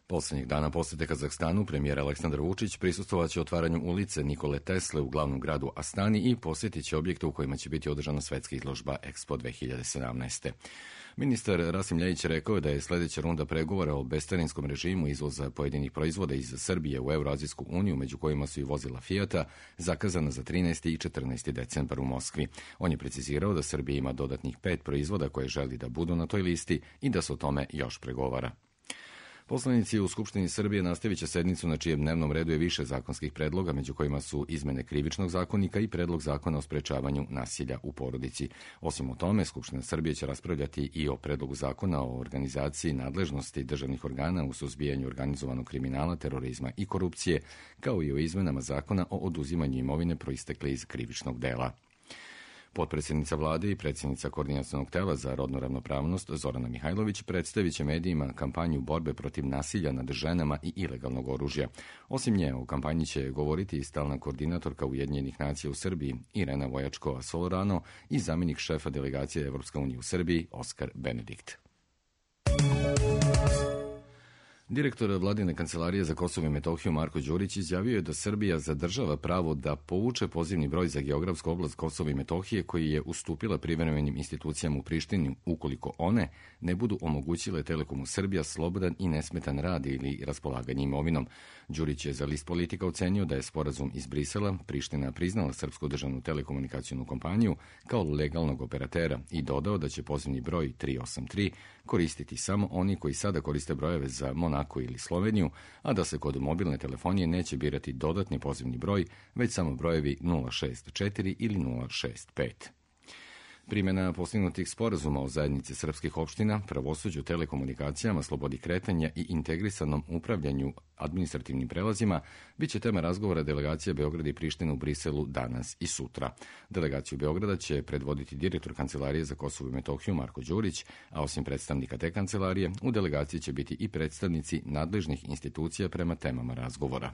Poslednjih dana posete Kazahstanu premijer Aleksandar Vučić prisustvovaće otvaranju ulice Nikole Tesle u glavnom gradu Astani i posjetit će objekte u kojima će biti održana svetska izložba Expo 2017. Ministar Rasim Ljajić rekao je da je sledeća runda pregovora o bescarinskom režimu izvoza pojedinih proizvoda iz Srbije u Euroazijsku uniju, među kojima su i vozila Fijata, zakazana za 13. i 14. decembar u Moskvi. On je precizirao da Srbija ima dodatnih 5 proizvoda koje želi da budu na toj listi i da se o tome još pregovara. Poslanici u Skupštini Srbije nastavit će sednicu na čijem dnevnom redu je više zakonskih predloga, među kojima su izmene Krivičnog zakonika i predlog zakona o sprečavanju nasilja u porodici. Osim o tome, Skupština Srbije će raspravljati i o predlogu zakona o organizaciji nadležnosti državnih organa u suzbijanju organizovanog kriminala, terorizma i korupcije, kao i o izmenama zakona o oduzimanju imovine proistekle iz krivičnog dela. Potpredsjednica vlade i predsjednica Koordinacionog tela za rodnu ravnopravnost Zorana Mihajlović predstavit će medijima kampanju borbe protiv nasilja nad ženama i ilegalnog oružja. Osim nje, u kampanji će govoriti i stalna koordinatorka Ujedinjenih nacija u Srbiji Irena Vojačkova-Solorano i zamjenik šefa delegacije Evropska unija u Srbiji Oskar Benedikt. Direktor vladine kancelarije za Kosovo i Metohiju Marko Đurić izjavio je da Srbija zadržava pravo da povuče pozivni broj za geografsku oblast Kosova i Metohije koji je ustupila privremenim institucijama u Prištini ukoliko one ne budu omogućile Telekomu Srbija slobodan i nesmetan rad ili raspolaganje imovinom. Đurić je za List Politika ocenio da je sporazum iz Brisela Priština priznala Srpsku državnu telekomunikacijonu kompaniju kao legalnog operatera i dodao da će pozivni broj 383 koristiti samo oni koji sada koriste brojeve za Monako ili Sloveniju, a da se kod mobilne telefonije neće birati dodatni pozivni broj, već samo brojevi 064 ili 065. Primjena postignutih sporazuma o zajednici srpskih opština, pravosuđu, telekomunikacijama, slobodi kretanja i integrisanom upravljanju administrativnim prelazima biće tema razgovora delegacija Beograda i Prištine u Briselu danas i sutra. Delegaciju Beograda će predvoditi direktor Kancelarije za Kosovo i Metohiju Marko Đurić, a osim predstavnika te kancelarije, u delegaciji će biti i predstavnici nadležnih institucija prema temama razgovora.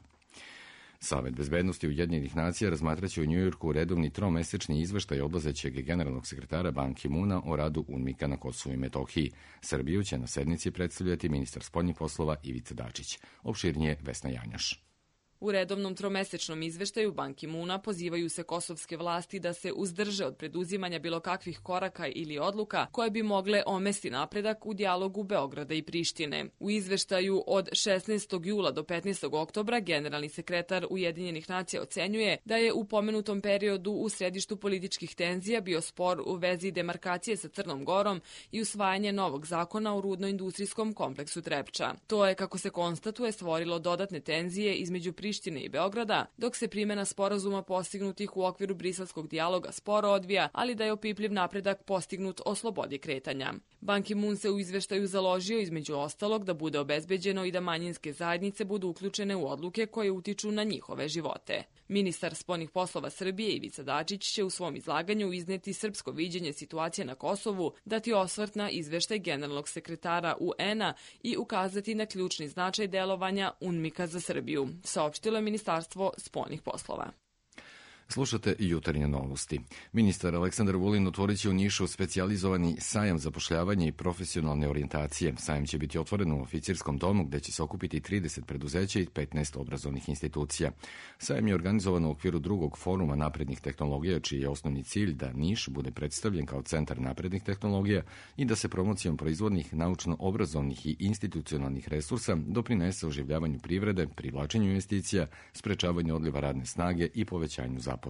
Savet bezbednosti Ujedinjenih nacija razmatraće u Njujorku redovni tromesečni izveštaj odlazećeg generalnog sekretara Ban Ki-moona o radu UNMIK-a na Kosovu i Metohiji. Srbiju će na sednici predstavljati ministar spoljnih poslova Ivica Dačić. Opširnije Vesna Janjaš. U redovnom tromesečnom izveštaju Ban Ki-moona pozivaju se kosovske vlasti da se uzdrže od preduzimanja bilo kakvih koraka ili odluka koje bi mogle omesti napredak u dijalogu Beograda i Prištine. U izveštaju od 16. jula do 15. oktobra generalni sekretar Ujedinjenih nacija ocenjuje da je u pomenutom periodu u središtu političkih tenzija bio spor u vezi demarkacije sa Crnom Gorom i usvajanje novog zakona o rudno-industrijskom kompleksu Trepča. To je, kako se konstatuje, stvorilo dodatne tenzije između Prištine i Beograda, dok se primjena sporazuma postignutih u okviru briselskog dijaloga sporo odvija, ali da je opipljiv napredak postignut o slobodi kretanja. Ban Ki-moon se u izveštaju založio između ostalog da bude obezbeđeno i da manjinske zajednice budu uključene u odluke koje utiču na njihove živote. Ministar spoljnih poslova Srbije Ivica Dačić će u svom izlaganju izneti srpsko viđenje situacije na Kosovu, dati osvrt na izveštaj generalnog sekretara UN-a i ukazati na ključni značaj delovanja UNMIK-a za Srbiju, saopštilo je Ministarstvo spoljnih poslova. Slušate Jutarnje novosti. Ministar Aleksandar Vulin otvorit će u Nišu specijalizovani sajam zapošljavanja i profesionalne orijentacije. Sajam će biti otvoren u oficirskom domu gde će se okupiti 30 preduzeća i 15 obrazovnih institucija. Sajam je organizovan u okviru drugog foruma naprednih tehnologija, čiji je osnovni cilj da Niš bude predstavljen kao centar naprednih tehnologija i da se promocijom proizvodnih, naučno-obrazovnih i institucionalnih resursa doprinese oživljavanju privrede, privlačenju investicija, sprečavanju odliva radne snage i povećanju zaposlenosti.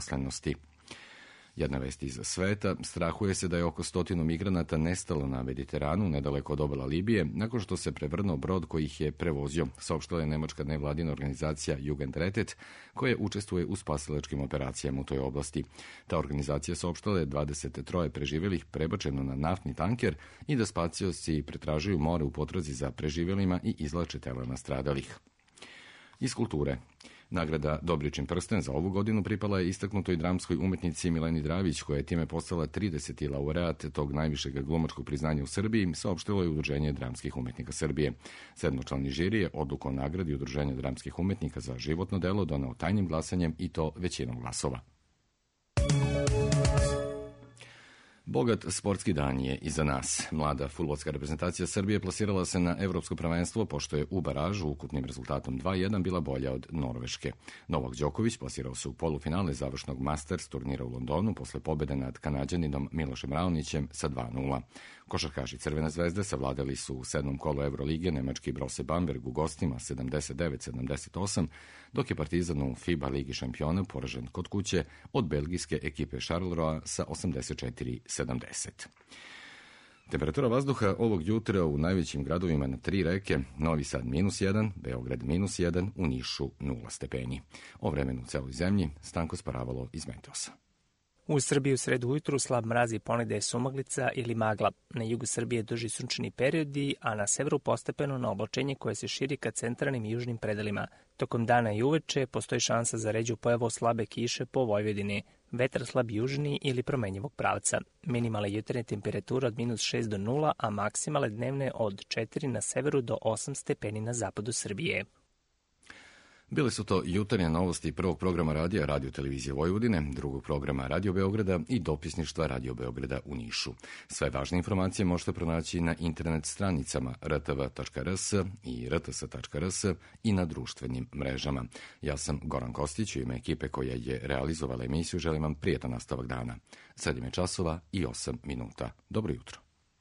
Jedna vest iz sveta, strahuje se da je oko 100 migranata nestalo na Mediteranu, nedaleko od obala Libije, nakon što se prevrnuo brod koji ih je prevozio, saopštila je nemačka nevladina organizacija Jugendrettet, koja učestvuje u spasilačkim operacijama u toj oblasti. Ta organizacija saopštila je 23 preživelih prebačeno na naftni tanker i da spasioci pretražuju more u potrazi za preživelima i izvlače tela nastradalih. Iz kulture. Nagrada Dobričin prsten za ovu godinu pripala je istaknutoj dramskoj umetnici Mileni Dravić, koja je time postala 30. laureat tog najvišeg glumačkog priznanja u Srbiji, saopštilo je Udruženje dramskih umetnika Srbije. Sedmočlani žiri je odluku o nagradi Udruženja dramskih umetnika za životno delo doneo tajnim glasanjem i to većinom glasova. Bogat sportski dan je iza nas. Mlada fudbalska reprezentacija Srbije plasirala se na evropsko prvenstvo, pošto je u baražu ukupnim rezultatom 2:1 bila bolja od Norveške. Novak Đoković plasirao se u polufinale završnog Masters turnira u Londonu posle pobede nad Kanađaninom Milošem Raonićem sa 2:0. Košarkaši Crvene zvezde savladali su u 7. kolu Evrolige nemački Brose Bamberg u gostima 79-78, dok je Partizan u FIBA Ligi šampiona poražen kod kuće od belgijske ekipe Charleroi sa 84-70. Temperatura vazduha ovog jutra u najvećim gradovima na 3 reke, Novi Sad -1, Beograd -1, u Nišu 0 stepeni. O vremenu u celoj zemlji, Stanko Sparavalo iz Meteosa. U Srbiji u sredu ujutru slab mraz i ponegde sumaglica ili magla. Na jugu Srbije duži sunčani periodi, a na severu postepeno na oblačenje koje se širi ka centralnim i južnim predelima. Tokom dana i uveče postoji šansa za ređu pojavu slabe kiše po Vojvodini. Vetar slab južni ili promenjivog pravca. Minimale jutarnje temperature od -6 do 0, a maksimale dnevne od 4 na severu do 8 stepeni na zapadu Srbije. Bile su to jutarnje novosti prvog programa radija Radio Televizije Vojvodine, drugog programa Radio Beograda i dopisništva Radio Beograda u Nišu. Sve važne informacije možete pronaći na internet stranicama rtv.rs i rts.rs i na društvenim mrežama. Ja sam Goran Kostić, u ime ekipe koja je realizovala emisiju, želim vam prijetan nastavak dana. 7 je časova i 8 minuta. Dobro jutro.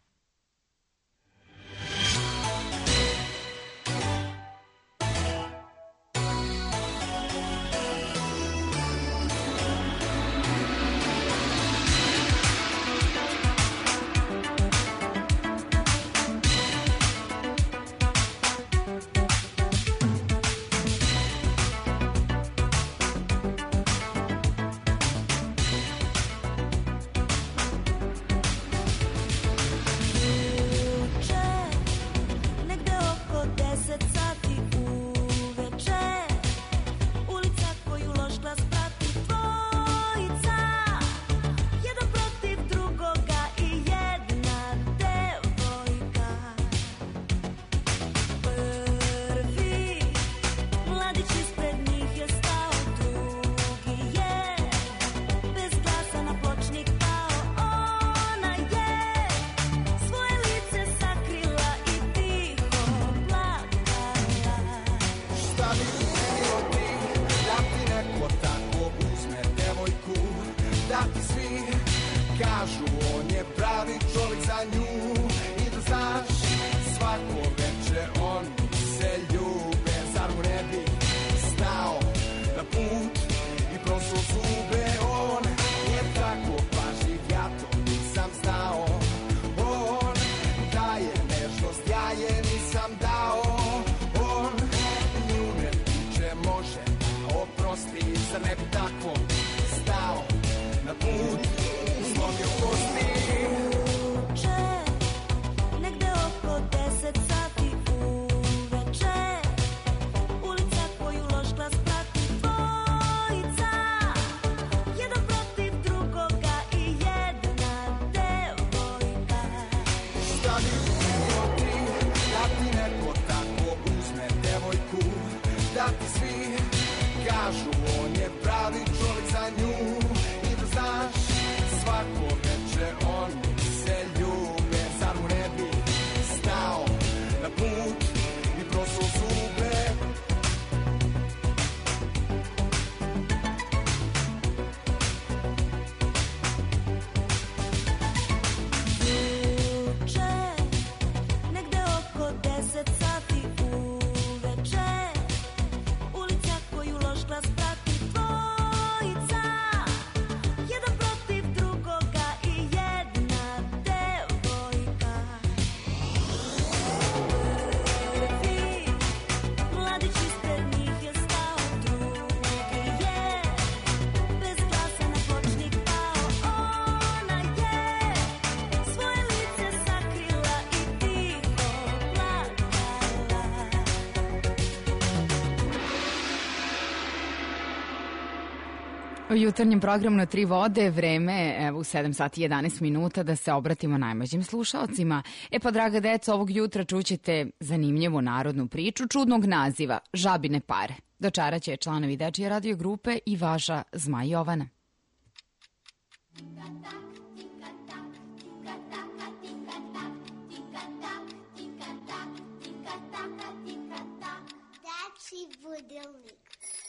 U jutarnjem programu na 3 vode vreme, evo u 7 sati 11 minuta da se obratimo najmlađim slušalcima. E pa, draga deca, ovog jutra čućete zanimljivu narodnu priču čudnog naziva Žabine pare. Dočaraće članovi Dečije radio grupe i vaša Zmaj Jovana. Dečiji budilnik.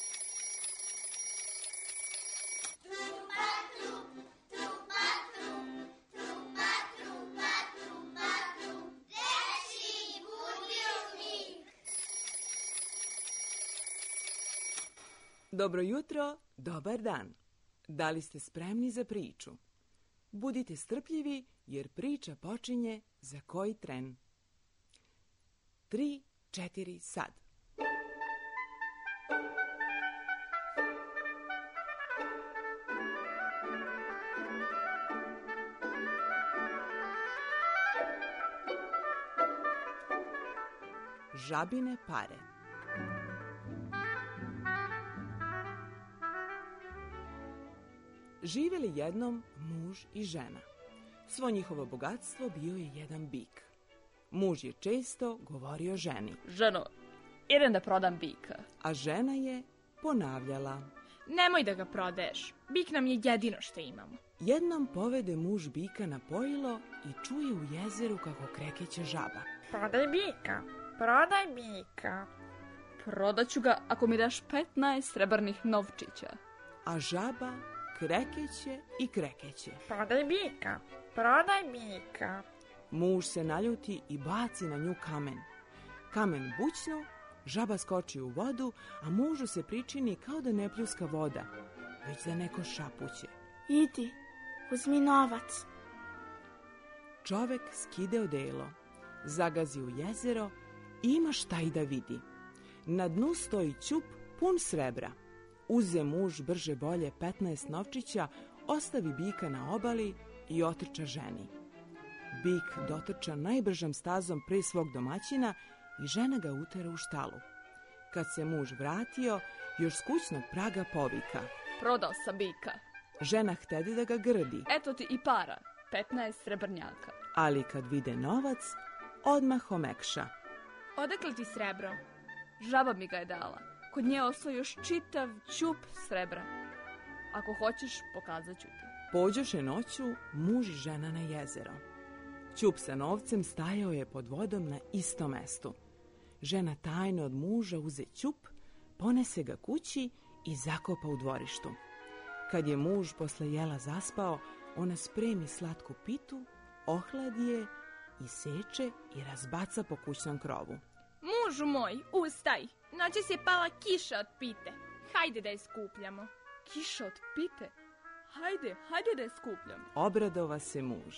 Dobro jutro, dobar dan. Da li ste spremni za priču? Budite strpljivi jer priča počinje za koji tren. 3, 4, sad. Žabine pare. Živeli jednom muž i žena. Svo njihovo bogatstvo bio je jedan bik. Muž je često govorio ženi: Ženo, idem da prodam bika. A žena je ponavljala: Nemoj da ga prodaješ, bik nam je jedino što imamo. Jednom povede muž bika na pojilo i čuje u jezeru kako krekeće žaba. Prodaj bika, prodaj bika. Prodaću ga ako mi daš 15 srebrnih novčića. A žaba krekeće i krekeće. Prodaj bika, prodaj bika. Muž se naljuti i baci na nju kamen. Kamen bućnu, žaba skoči u vodu, a mužu se pričini kao da ne pljuska voda, već da neko šapuće. Idi, uzmi novac. Čovek skide odelo, zagazi u jezero i ima šta i da vidi. Na dnu stoji ćup pun srebra. Uze muž brže bolje 15 novčića, ostavi bika na obali i otrča ženi. Bik dotrča najbržom stazom pre svog domaćina i žena ga utera u štalu. Kad se muž vratio, još s kućnog praga povika: Prodao sam bika. Žena htede da ga grdi. Eto ti i para, 15 srebrnjaka. Ali kad vide novac, odmah omekša. Odakle ti srebro? Žaba mi ga je dala. Kod nje ostao još čitav ćup srebra. Ako hoćeš, pokazat ću ti. Pođoše noću muž i žena na jezero. Ćup sa novcem stajao je pod vodom na istom mestu. Žena tajno od muža uze ćup, ponese ga kući i zakopa u dvorištu. Kad je muž posle jela zaspao, ona spremi slatku pitu, ohladi je, iseče i razbaca po kućnom krovu. Mužu moj, ustaj! Noćas je pala kiša od pite. Hajde da je skupljamo. Kiša od pite? Hajde da je skupljamo. Obradova se muž.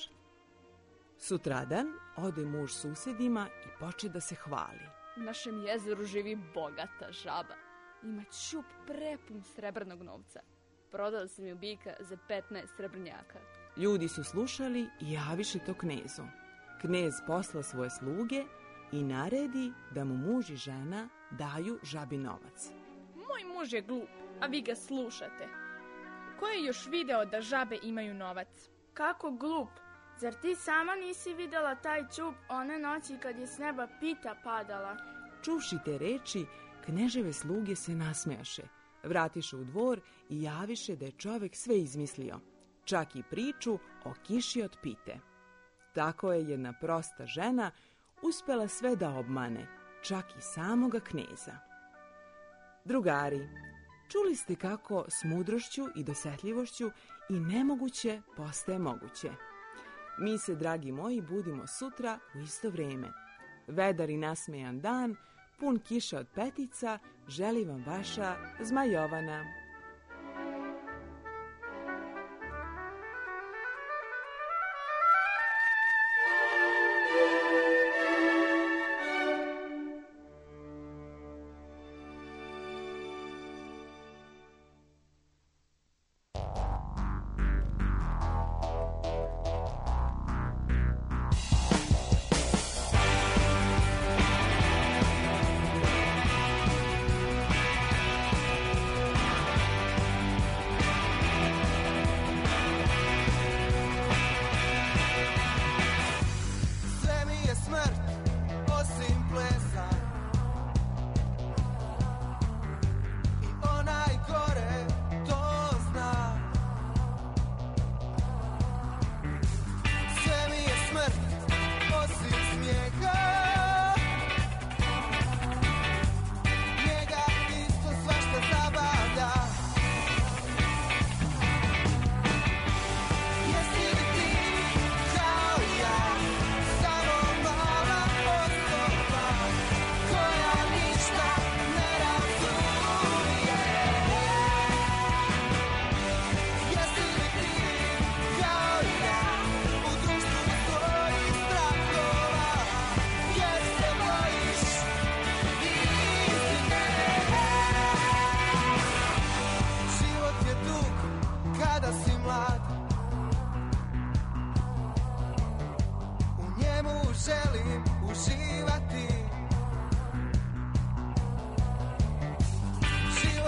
Sutradan ode muž susedima i poče da se hvali. U našem jezeru živi bogata žaba. Ima ćup prepun srebrnog novca. Prodao sam ju bika za 15 srebrnjaka. Ljudi su slušali i javiše to knezu. Knez posla svoje sluge i naredi da mu muž i žena daju žabi novac. Moj muž je glup, a vi ga slušate. Ko je još video da žabe imaju novac? Kako glup? Zar ti sama nisi videla taj ćup one noći kad je s neba pita padala? Čuvši te reči, kneževe sluge se nasmejaše, vratiše u dvor i javiše da je čovek sve izmislio, čak i priču o kiši od pite. Tako je jedna prosta žena uspela sve da obmane, čak i samoga kneza. Drugari, čuli ste kako s mudrošću i dosetljivošću i nemoguće postaje moguće. Mi se, dragi moji, budimo sutra u isto vreme. Vedar i nasmejan dan, pun kiša od petica, želi vam vaša Zmajovana.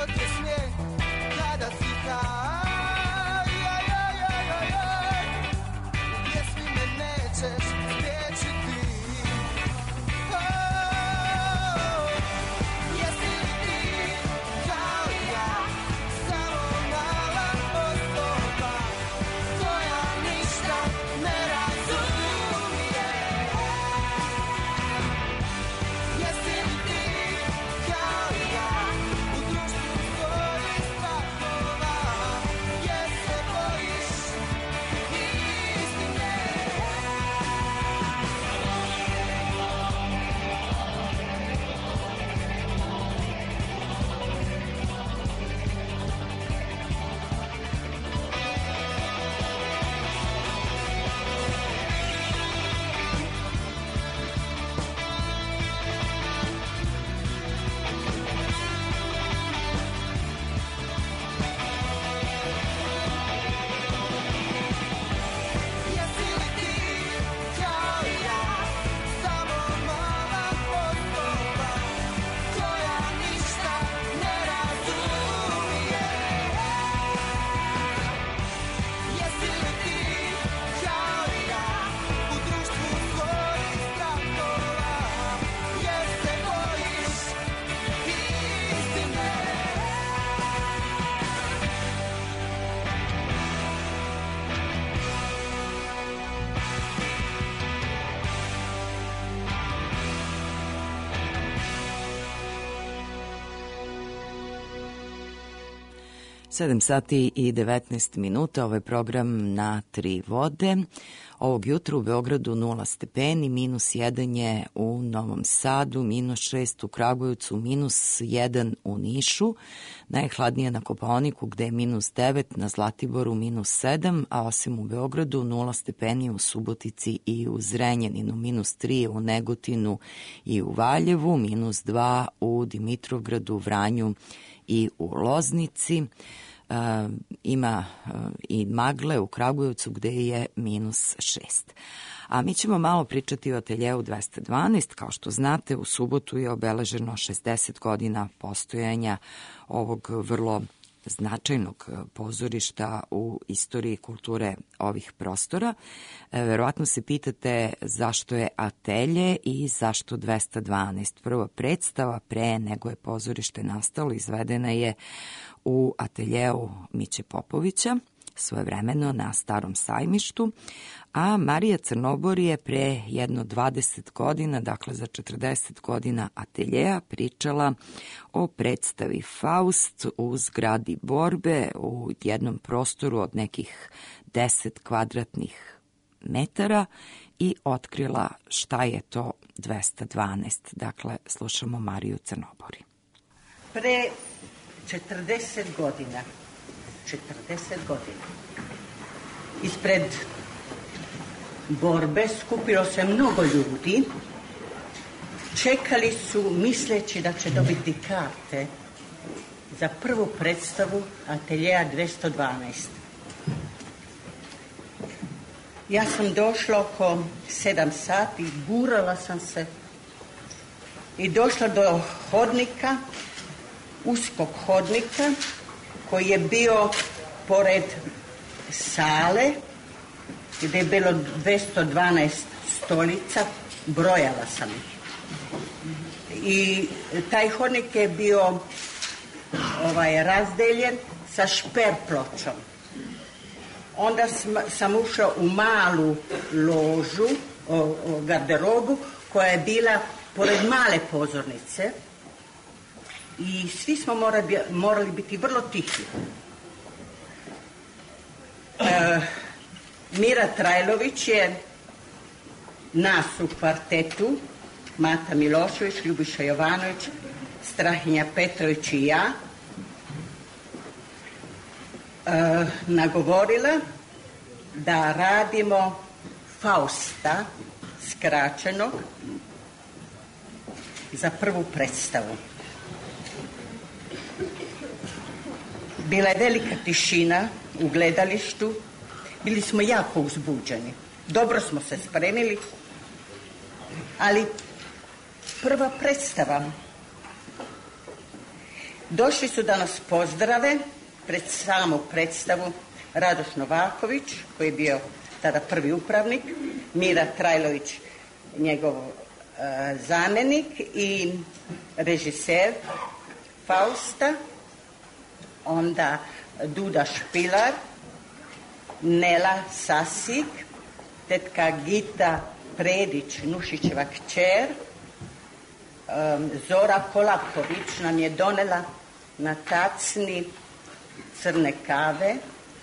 život je smijeh kada si haj. U pjesmi me nećeš spriječiti. Jesi li ti kao ja, samo mala osoba koja ništa ne razumije? Jesi li ti kao ja, u društvu svojih strahova, jer se bojiš istine? Jesi li ti kao ja, samo mala osoba koja ništa ne razumije? Jesi li ti kao ja, u društvu svojih strahova, jer se bojiš istine? Sedam sati i 19 minuta, ovaj program na tri vode. Ovog jutra u Beogradu 0 stepeni, -1 je u Novom Sadu, -6 u Kragujevcu, -1 u Nišu, najhladnije na Kopaoniku gde je -9, na Zlatiboru -7, a osim u Beogradu 0 stepeni u Subotici i u Zrenjaninu, -3 u Negotinu i u Valjevu, -2 u Dimitrovgradu, Vranju i u Loznici. Ima i magle u Kragujevcu gde je -6. A mi ćemo malo pričati o ateljeu 212. Kao što znate, u subotu je obeleženo 60 godina postojanja ovog vrlo značajnog pozorišta u istoriji kulture ovih prostora. Verovatno se pitate zašto je atelje i zašto 212. Prva predstava pre nego je pozorište nastalo izvedena je u ateljeu Miće Popovića, svojevremeno na Starom sajmištu, a Marija Crnobor je pre jedno 20 godina, dakle za 40 godina ateljeja, pričala o predstavi Faust u zgradi Borbe u jednom prostoru od nekih 10 kvadratnih metara i otkrila šta je to 212. Dakle, slušamo Mariju Crnobori. Pre 40 godina, ispred Borbe skupilo se mnogo ljudi, čekali su misleći da će dobiti karte za prvu predstavu ateljeja 212. Ja sam došla oko 7 sati, gurala sam se i došla do hodnika, uskog hodnika koji je bio pored sale gdje je bilo 212 stolica, brojala sam ih. I taj hodnik je bio razdeljen sa šperpločom. Onda sam ušla u malu ložu, garderobu, koja je bila pored male pozornice i svi smo morali biti vrlo tihi. Mira Trajlović je nas u kvartetu, Mata Milošević, Ljubiša Jovanović, Strahinja Petrović i ja, nagovorila da radimo Fausta skraćenog za prvu predstavu. Bila je velika tišina u gledalištu, bili smo jako uzbuđeni. Dobro smo se spremili, ali prva predstava Došli su da nas pozdrave pred samu predstavu Radoš Novaković, koji je bio tada prvi upravnik, Mira Trajlović, njegov zamjenik i režiser Fausta, onda Duda Špilar, Nela Sasik, tetka Gita Predić, Nušićeva kćer, Zora Kolaković nam je donela na tacni crne kave,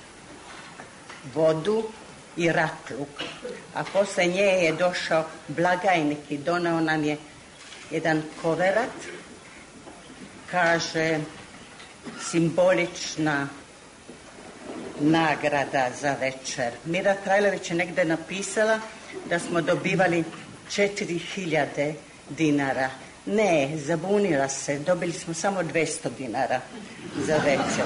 vodu i ratluk. A posle nje je došao blagajnik i doneo nam je jedan koverat, kaže simbolična nagrada za večer. Mira Trajlović je negde napisala da smo dobivali 4000 dinara. Ne, zabunila se, dobili smo samo 200 dinara za večer.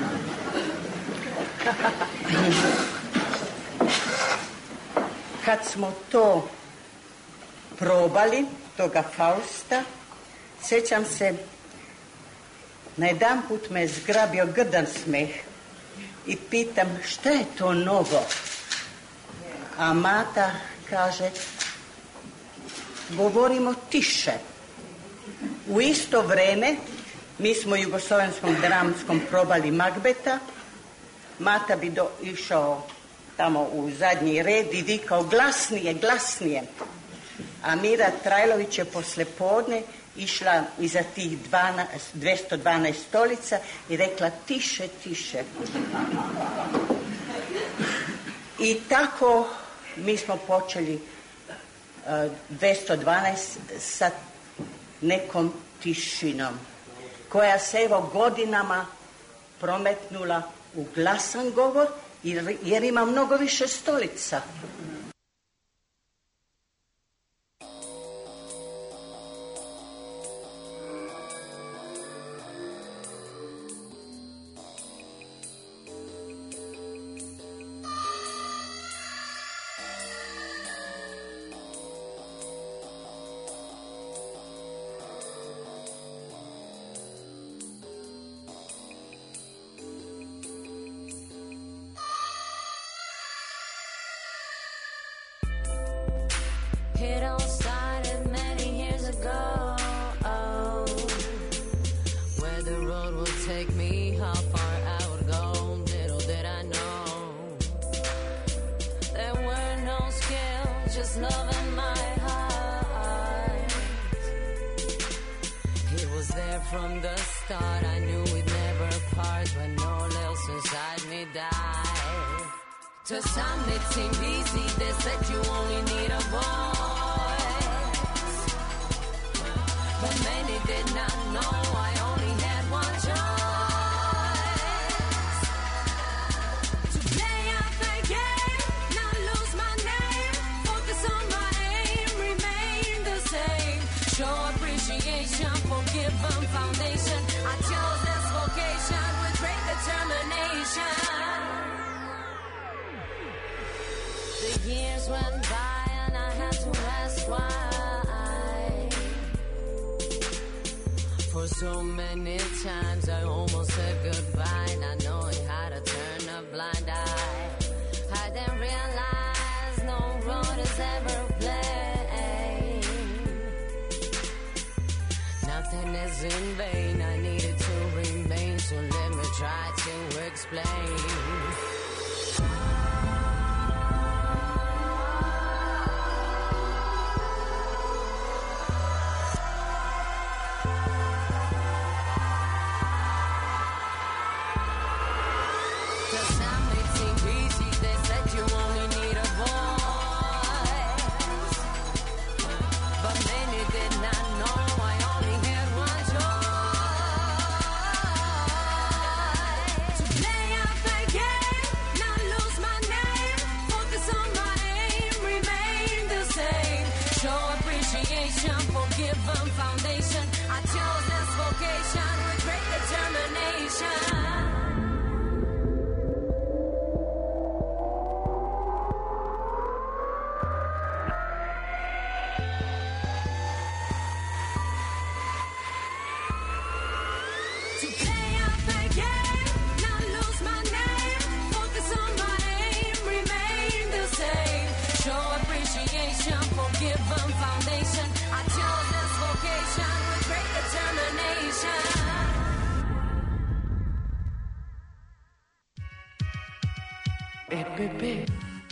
Kad smo to probali, toga Fausta, sjećam se, na jedan put me je zgrabio grdan smeh i pitam šta je to novo? A Mata kaže, govorimo tiše. U isto vreme mi smo u Jugoslovenskom dramskom probali Magbeta. Mata bi išao tamo u zadnji red i vikao glasnije, glasnije. A Mira Trajlović je posle podne išla iza tih 212 stolica i rekla tiše, tiše. I tako mi smo počeli 212 sa nekom tišinom, koja se evo godinama prometnula u glasan govor, jer ima mnogo više stolica. From the start, I knew we'd never part when all else inside me died. To some it seemed easy, they said you only need a voice. But many did not know I only had one choice. To play out the game, not lose my name. Focus on my aim, remain the same. Show appreciation, forgive them foundation. I chose this vocation with great determination. The years went by and I had to ask why. For so many times I almost said goodbye, not knowing how to turn a blind eye. I didn't realize no road is ever plain. Nothing is in vain, I needed to remain, so let me try to explain. Play out the To play out the game, not lose my name. Focus on my aim, remain the same. Show appreciation, forgive them foundation. I chose this vocation with great determination. EPP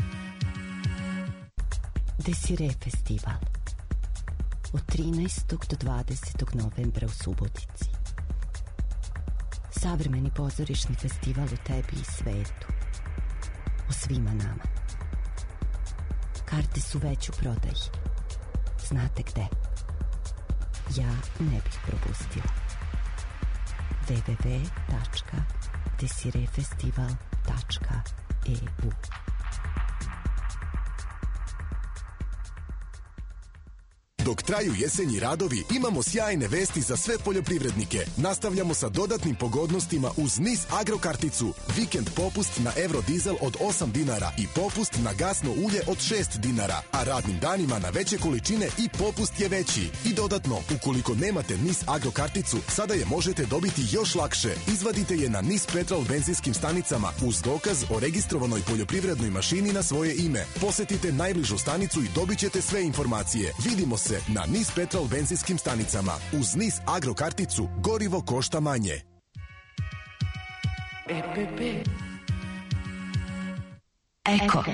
Desire festival od 13. do 20. novembra u Subotici. Savremeni pozorišni festival o tebi i svetu. O svima nama. Karte su već u prodaji. Znate gde? Ja ne bih propustila. www.desirefestival.eu Dok traju jesenji radovi, imamo sjajne vesti za sve poljoprivrednike. Nastavljamo sa dodatnim pogodnostima uz NIS Agrokarticu. Vikend popust na Eurodizel od 8 dinara i popust na gasno ulje od 6 dinara. A radnim danima na veće količine i popust je veći. I dodatno, ukoliko nemate NIS Agrokarticu, sada je možete dobiti još lakše. Izvadite je na NIS Petrol benzinskim stanicama uz dokaz o registrovanoj poljoprivrednoj mašini na svoje ime. Posetite najbližu stanicu i dobit ćete sve informacije. Vidimo se na NIS Petrol benzinskim stanicama. Uz NIS Agrokarticu gorivo košta manje. EPP Eko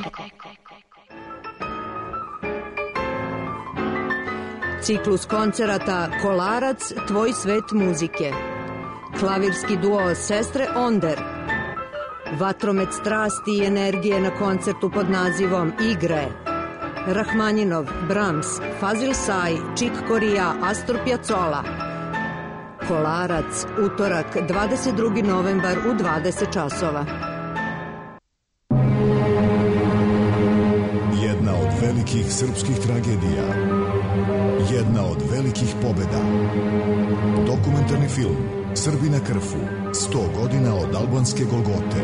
Ciklus koncerata Kolarac, tvoj svet muzike. Klavirski duo Sestre Onder. Vatromet strasti i energije na koncertu pod nazivom Igre. Rahmaninov, Brahms, Fazil Say, Chick Corea, Astor Piazzolla. Kolarac, utorak, 22. novembar u 20 časova. Jedna od velikih srpskih tragedija. Jedna od velikih pobeda. Dokumentarni film Srbi na Krfu. 100 godina od albanske Golgote.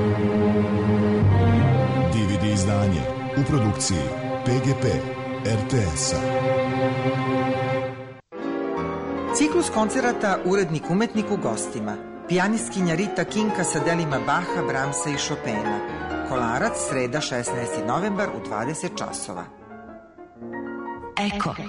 DVD izdanje u produkciji PGP RTS-a. Ciklus koncerata Urednik umetnik u gostima. Pijanistkinja Rita Kinka sa delima Baha, Brahmsa i Chopina. Kolarac, sreda 16. novembar u 20 časova. Eko.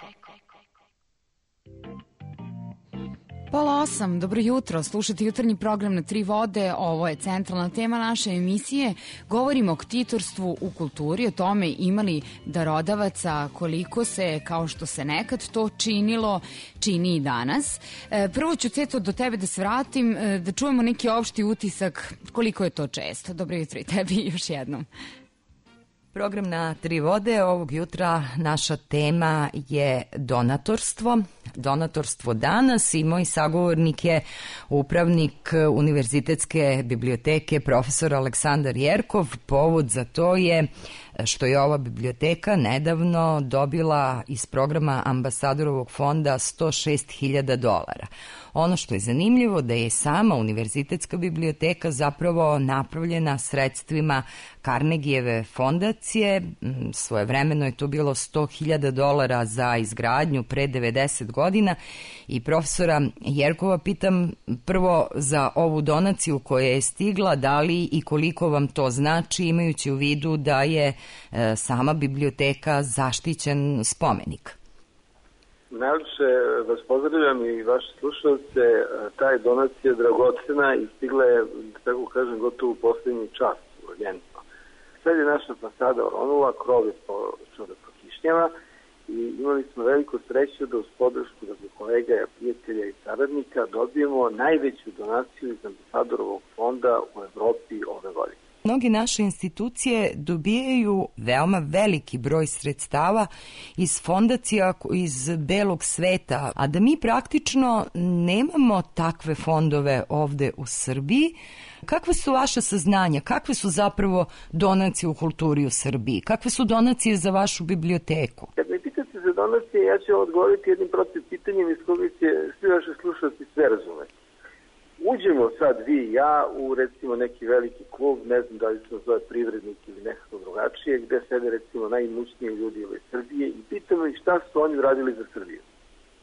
Pola 8, dobro jutro, slušate jutarnji program na Tri vode, ovo je centralna tema naše emisije. Govorimo o ktitorstvu u kulturi, o tome imali darodavaca, koliko se, kao što se nekad to činilo, čini i danas. Prvo ću, Ceto, do tebe da se vratim, da čujemo neki opšti utisak koliko je to često. Dobro jutro i tebi još jednom. Program na Tri vode ovog jutra, naša tema je donatorstvo. Donatorstvo danas i moj sagovornik je upravnik Univerzitetske biblioteke profesor Aleksandar Jerkov. Povod za to je što je ova biblioteka nedavno dobila iz programa ambasadorovog fonda $106.000. Ono što je zanimljivo da je sama Univerzitetska biblioteka zapravo napravljena sredstvima Carnegijeve fondacije. Svojevremeno je to bilo $100.000 za izgradnju pre 90 godina i profesora Jerkova pitam prvo za ovu donaciju koja je stigla, da li i koliko vam to znači, imajući u vidu da je sama biblioteka zaštićen spomenik. Najljepše vas pozdravljam i vaše slušalce. Ta je donacija dragocena i stigla je, tako kažem, gotovo u poslednji čas, urgentno. Sad je naša fasada oronula, krov je počeo da prokišnjava i imali smo veliku sreću da uz podršku kolega, prijatelja i saradnika dobijemo najveću donaciju iz ambasadorovog fonda u Evropi ove godine. Mnoge naše institucije dobijaju veoma veliki broj sredstava iz fondacija iz belog sveta, a da mi praktično nemamo takve fondove ovde u Srbiji. Kakve su vaše saznanja? Kakve su zapravo donacije u kulturi u Srbiji? Kakve su donacije za vašu biblioteku? Kad me pitate za donacije, ja ću vam odgovoriti jednim protiv pitanjem iz koga će svi vaši slušalci sve razumeti. Uđemo sad vi i ja u recimo neki veliki klub, ne znam da li se zove Privrednik ili nekako drugačije, gde sede recimo najimućniji ljudi ove Srbije i pitamo ih šta su oni uradili za Srbiju.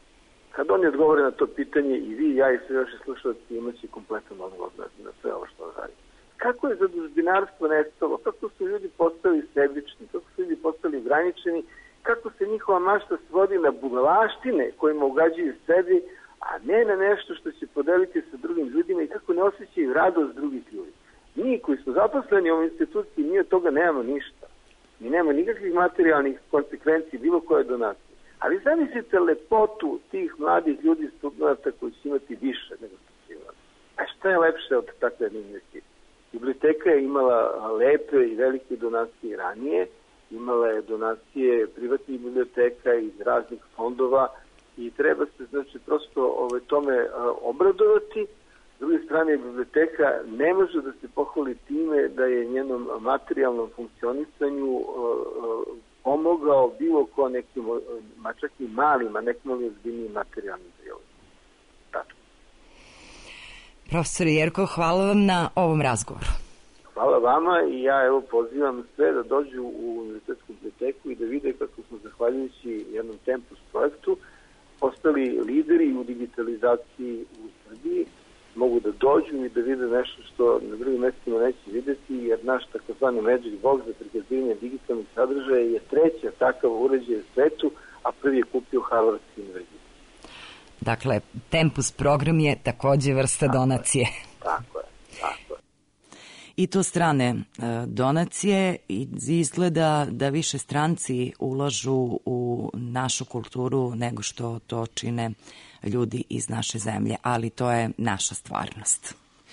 Kad oni odgovore na to pitanje i vi, ja i sve vaši slušalci imaće kompletan odgovor na sve ovo što radi. Kako je zadužbinarstvo nestalo? Kako su ljudi postali sebični? Kako su ljudi postali ograničeni? Kako se njihova mašta svodi na budalaštine kojima ugađaju sebi, a ne na nešto što će podeliti sa drugim ljudima i kako ne osjećaju radost drugih ljudi. Mi koji smo zaposleni u ovoj instituciji, mi od toga nemamo ništa. Mi nemamo nikakvih materijalnih konsekvenci, bilo koje donacije. Ali zamislite lepotu tih mladih ljudi studenta koji će imati više nego što će imati. A šta je lepše od takve jedne investicije? Biblioteka je imala lepe i velike donacije ranije, imala je donacije privatnih biblioteka iz raznih fondova i treba se znači prosto tome obradovati. S druge strane, biblioteka ne može da se pohvali time da je njenom materijalnom funkcionisanju pomogao bilo ko nekim, čak i malim, a nekim ozbiljnim materijalnim prilogom. Tačno. Profesor Jerko, hvala vam na ovom razgovoru. Hvala vama i ja pozivam sve da dođu u Univerzitetsku biblioteku i da vide kako smo zahvaljujući jednom Tempus projektu postali lideri u digitalizaciji u Srbiji. Mogu da dođu i da vide nešto što na drugim mestima neće videti, jer naš takozvani Magic Box za prikazivanje digitalnih sadržaja je treća takav uređaj u svetu, a prvi je kupio Harvardski univerzitet. Dakle, Tempus program je takođe vrsta donacije. Tako je. I to strane donacije, izgleda da više stranci ulažu u našu kulturu nego što to čine ljudi iz naše zemlje, ali to je naša stvarnost.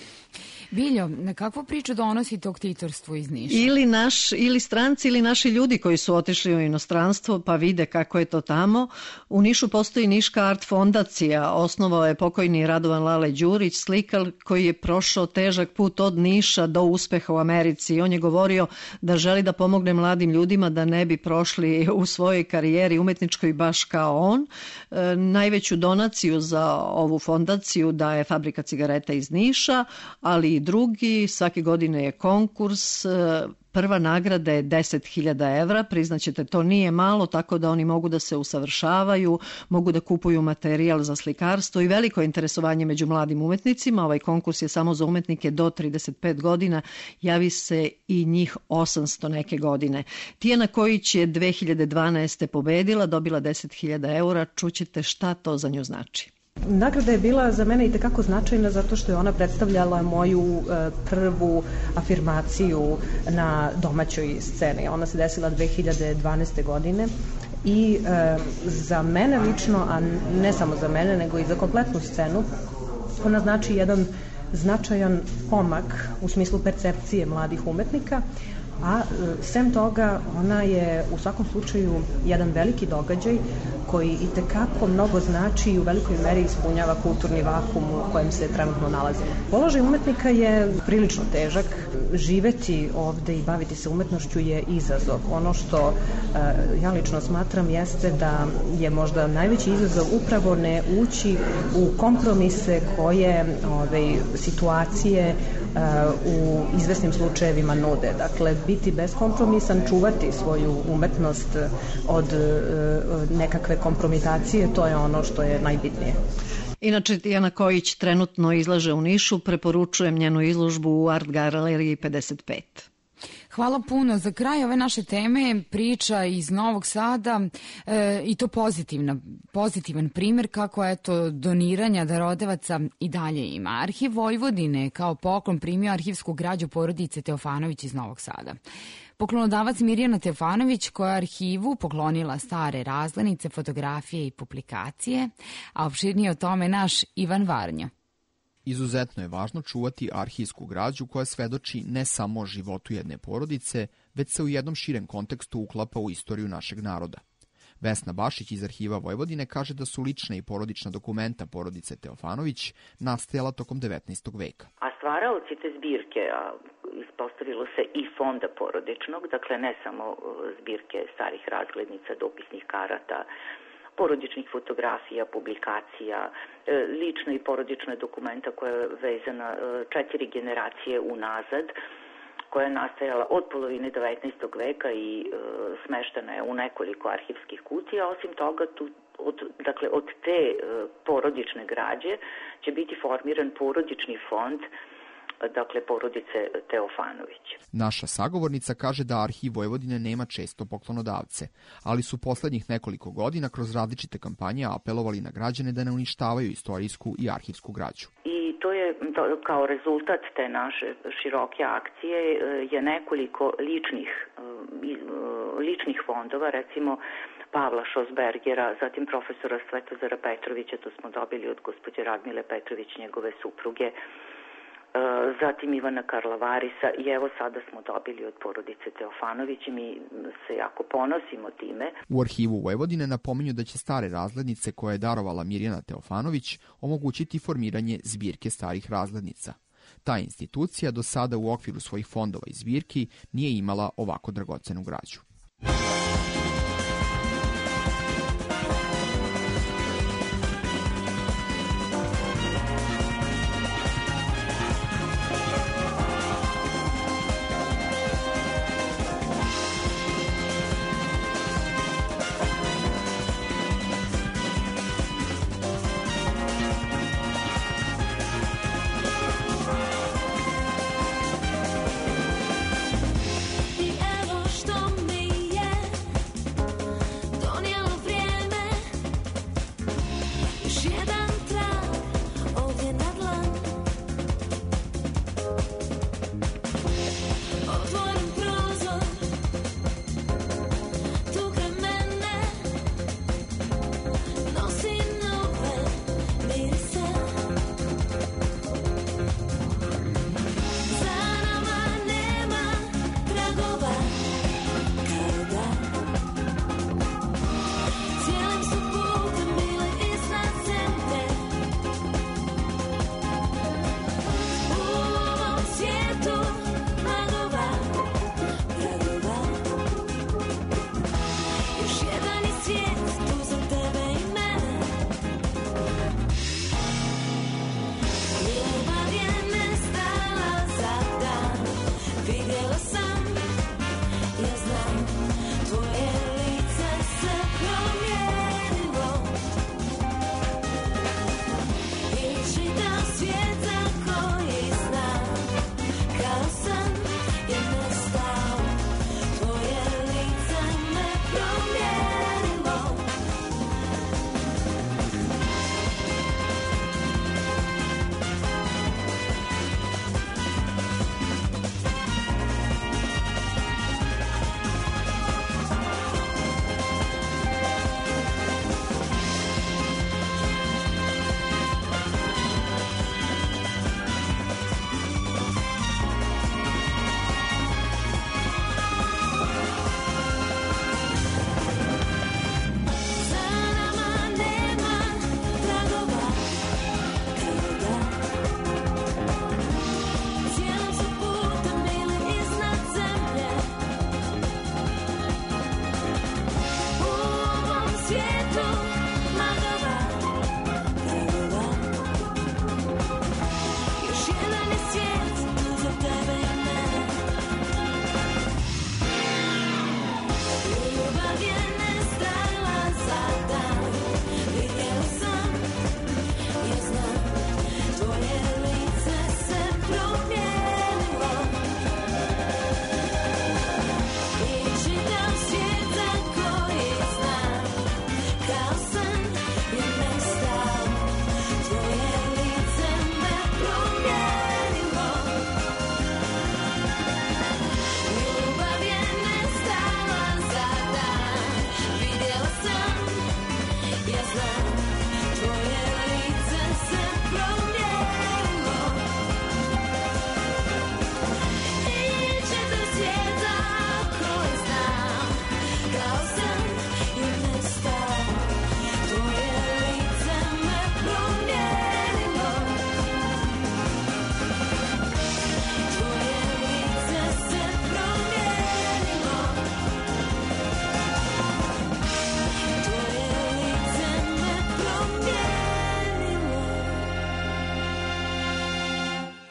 Biljo, na kakvu priču donosi to ktitorstvo iz Niša? Ili stranci ili naši ljudi koji su otišli u inostranstvo pa vide kako je to tamo. U Nišu postoji Niška art fondacija. Osnovao je pokojni Radovan Lale Đurić, slikar koji je prošao težak put od Niša do uspeha u Americi. On je govorio da želi da pomogne mladim ljudima da ne bi prošli u svojoj karijeri umetničkoj baš kao on. Najveću donaciju za ovu fondaciju daje Fabrika cigareta iz Niša, ali i drugi. Svake godine je konkurs. Prva nagrada je 10.000 evra. Priznaćete, to nije malo, tako da oni mogu da se usavršavaju, mogu da kupuju materijal za slikarstvo i veliko interesovanje među mladim umetnicima. Ovaj konkurs je samo za umetnike do 35 godina. Javi se i njih 800 neke godine. Tijana Kojić je 2012. pobedila, dobila 10.000 eura. Čućete šta to za nju znači. Nagrada je bila za mene i tekako značajna zato što je ona predstavljala moju prvu afirmaciju na domaćoj sceni. Ona se desila 2012. godine i za mene lično, a ne samo za mene, nego i za kompletnu scenu, ona znači jedan značajan pomak u smislu percepcije mladih umetnika, a sem toga ona je u svakom slučaju jedan veliki događaj koji i tekako mnogo znači i u velikoj meri ispunjava kulturni vakum u kojem se trenutno nalazimo. Položaj umetnika je prilično težak. Živeti ovde i baviti se umetnošću je izazov. Ono što ja lično smatram jeste da je možda najveći izazov upravo ne ući u kompromise koje situacije u izvesnim slučajevima nude. Dakle, biti beskompromisan, čuvati svoju umetnost od nekakve kompromitacije, to je ono što je najbitnije. Inače, Tijana Kojić trenutno izlaže u Nišu, preporučujem njenu izložbu u Art Galeriji 55. Hvala puno. Za kraj ove naše teme priča iz Novog Sada i to pozitivan primjer kako doniranja darodevaca i dalje ima. Arhiv Vojvodine kao poklon primio arhivsku građu porodice Teofanović iz Novog Sada. Poklonodavac Mirjana Teofanović koja je arhivu poklonila stare razglednice, fotografije i publikacije, a opširnije o tome naš Ivan Varnjo. Izuzetno je važno čuvati arhivsku građu koja svedoči ne samo o životu jedne porodice, već se u jednom širem kontekstu uklapa u istoriju našeg naroda. Vesna Bašić iz Arhiva Vojvodine kaže da su lična i porodična dokumenta porodice Teofanović nastajala tokom 19. veka. A stvaraoci te zbirke, ispostavilo se i fonda porodičnog, dakle ne samo zbirke starih razglednica, dopisnih karata, porodičnih fotografija, publikacija, lična i porodična dokumenta koja je vezana 4 generacije unazad, koja je nastajala od polovine 19. veka i smeštena je u nekoliko arhivskih kutija. Osim toga, tu od te porodične građe će biti formiran porodični fond, dakle porodice Teofanović. Naša sagovornica kaže da Arhiv Vojvodine nema često poklonodavce, ali su poslednjih nekoliko godina kroz različite kampanje apelovali na građane da ne uništavaju istorijsku i arhivsku građu. I to je kao rezultat te naše široke akcije je nekoliko ličnih fondova, recimo Pavla Šosbergera, zatim profesora Svetozara Petrovića, to smo dobili od gospođe Radmile Petrović, njegove supruge, zatim Ivana Karlavarisa i evo sada smo dobili od porodice Teofanović i mi se jako ponosimo time. U Arhivu Vojvodine napominju da će stare razglednice koje je darovala Mirjana Teofanović omogućiti formiranje zbirke starih razglednica. Ta institucija do sada u okviru svojih fondova i zbirki nije imala ovako dragocenu građu. I evo što mi je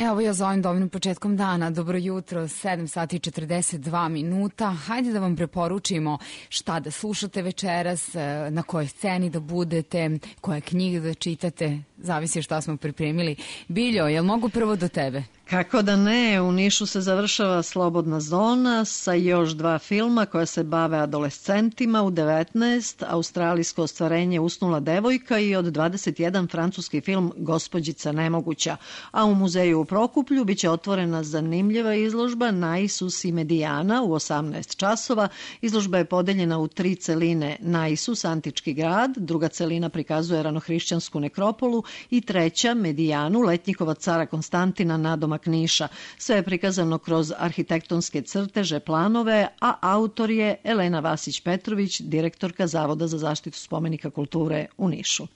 Evo ja za ovim dobrim početkom dana. Dobro jutro, 7 sati i 42 minuta. Hajde da vam preporučimo šta da slušate večeras, na kojoj sceni da budete, koje knjige da čitate, zavisi šta smo pripremili. Biljo, jel mogu prvo do tebe? Kako da ne, u Nišu se završava Slobodna zona sa još 2 filma koja se bave adolescentima. U 19 australijsko ostvarenje Usnula devojka i od 21 francuski film Gospođica nemoguća. A u muzeju u Prokuplju biće otvorena zanimljiva izložba Naisus i Medijana u 18 časova. Izložba je podeljena u 3 celine: Naisus, antički grad, druga celina prikazuje ranohrišćansku nekropolu i treća Medijanu, letnjikova cara Konstantina nadomak Niša. Sve je prikazano kroz arhitektonske crteže, planove, a autor je Elena Vasić-Petrović, direktorka Zavoda za zaštitu spomenika kulture u Nišu.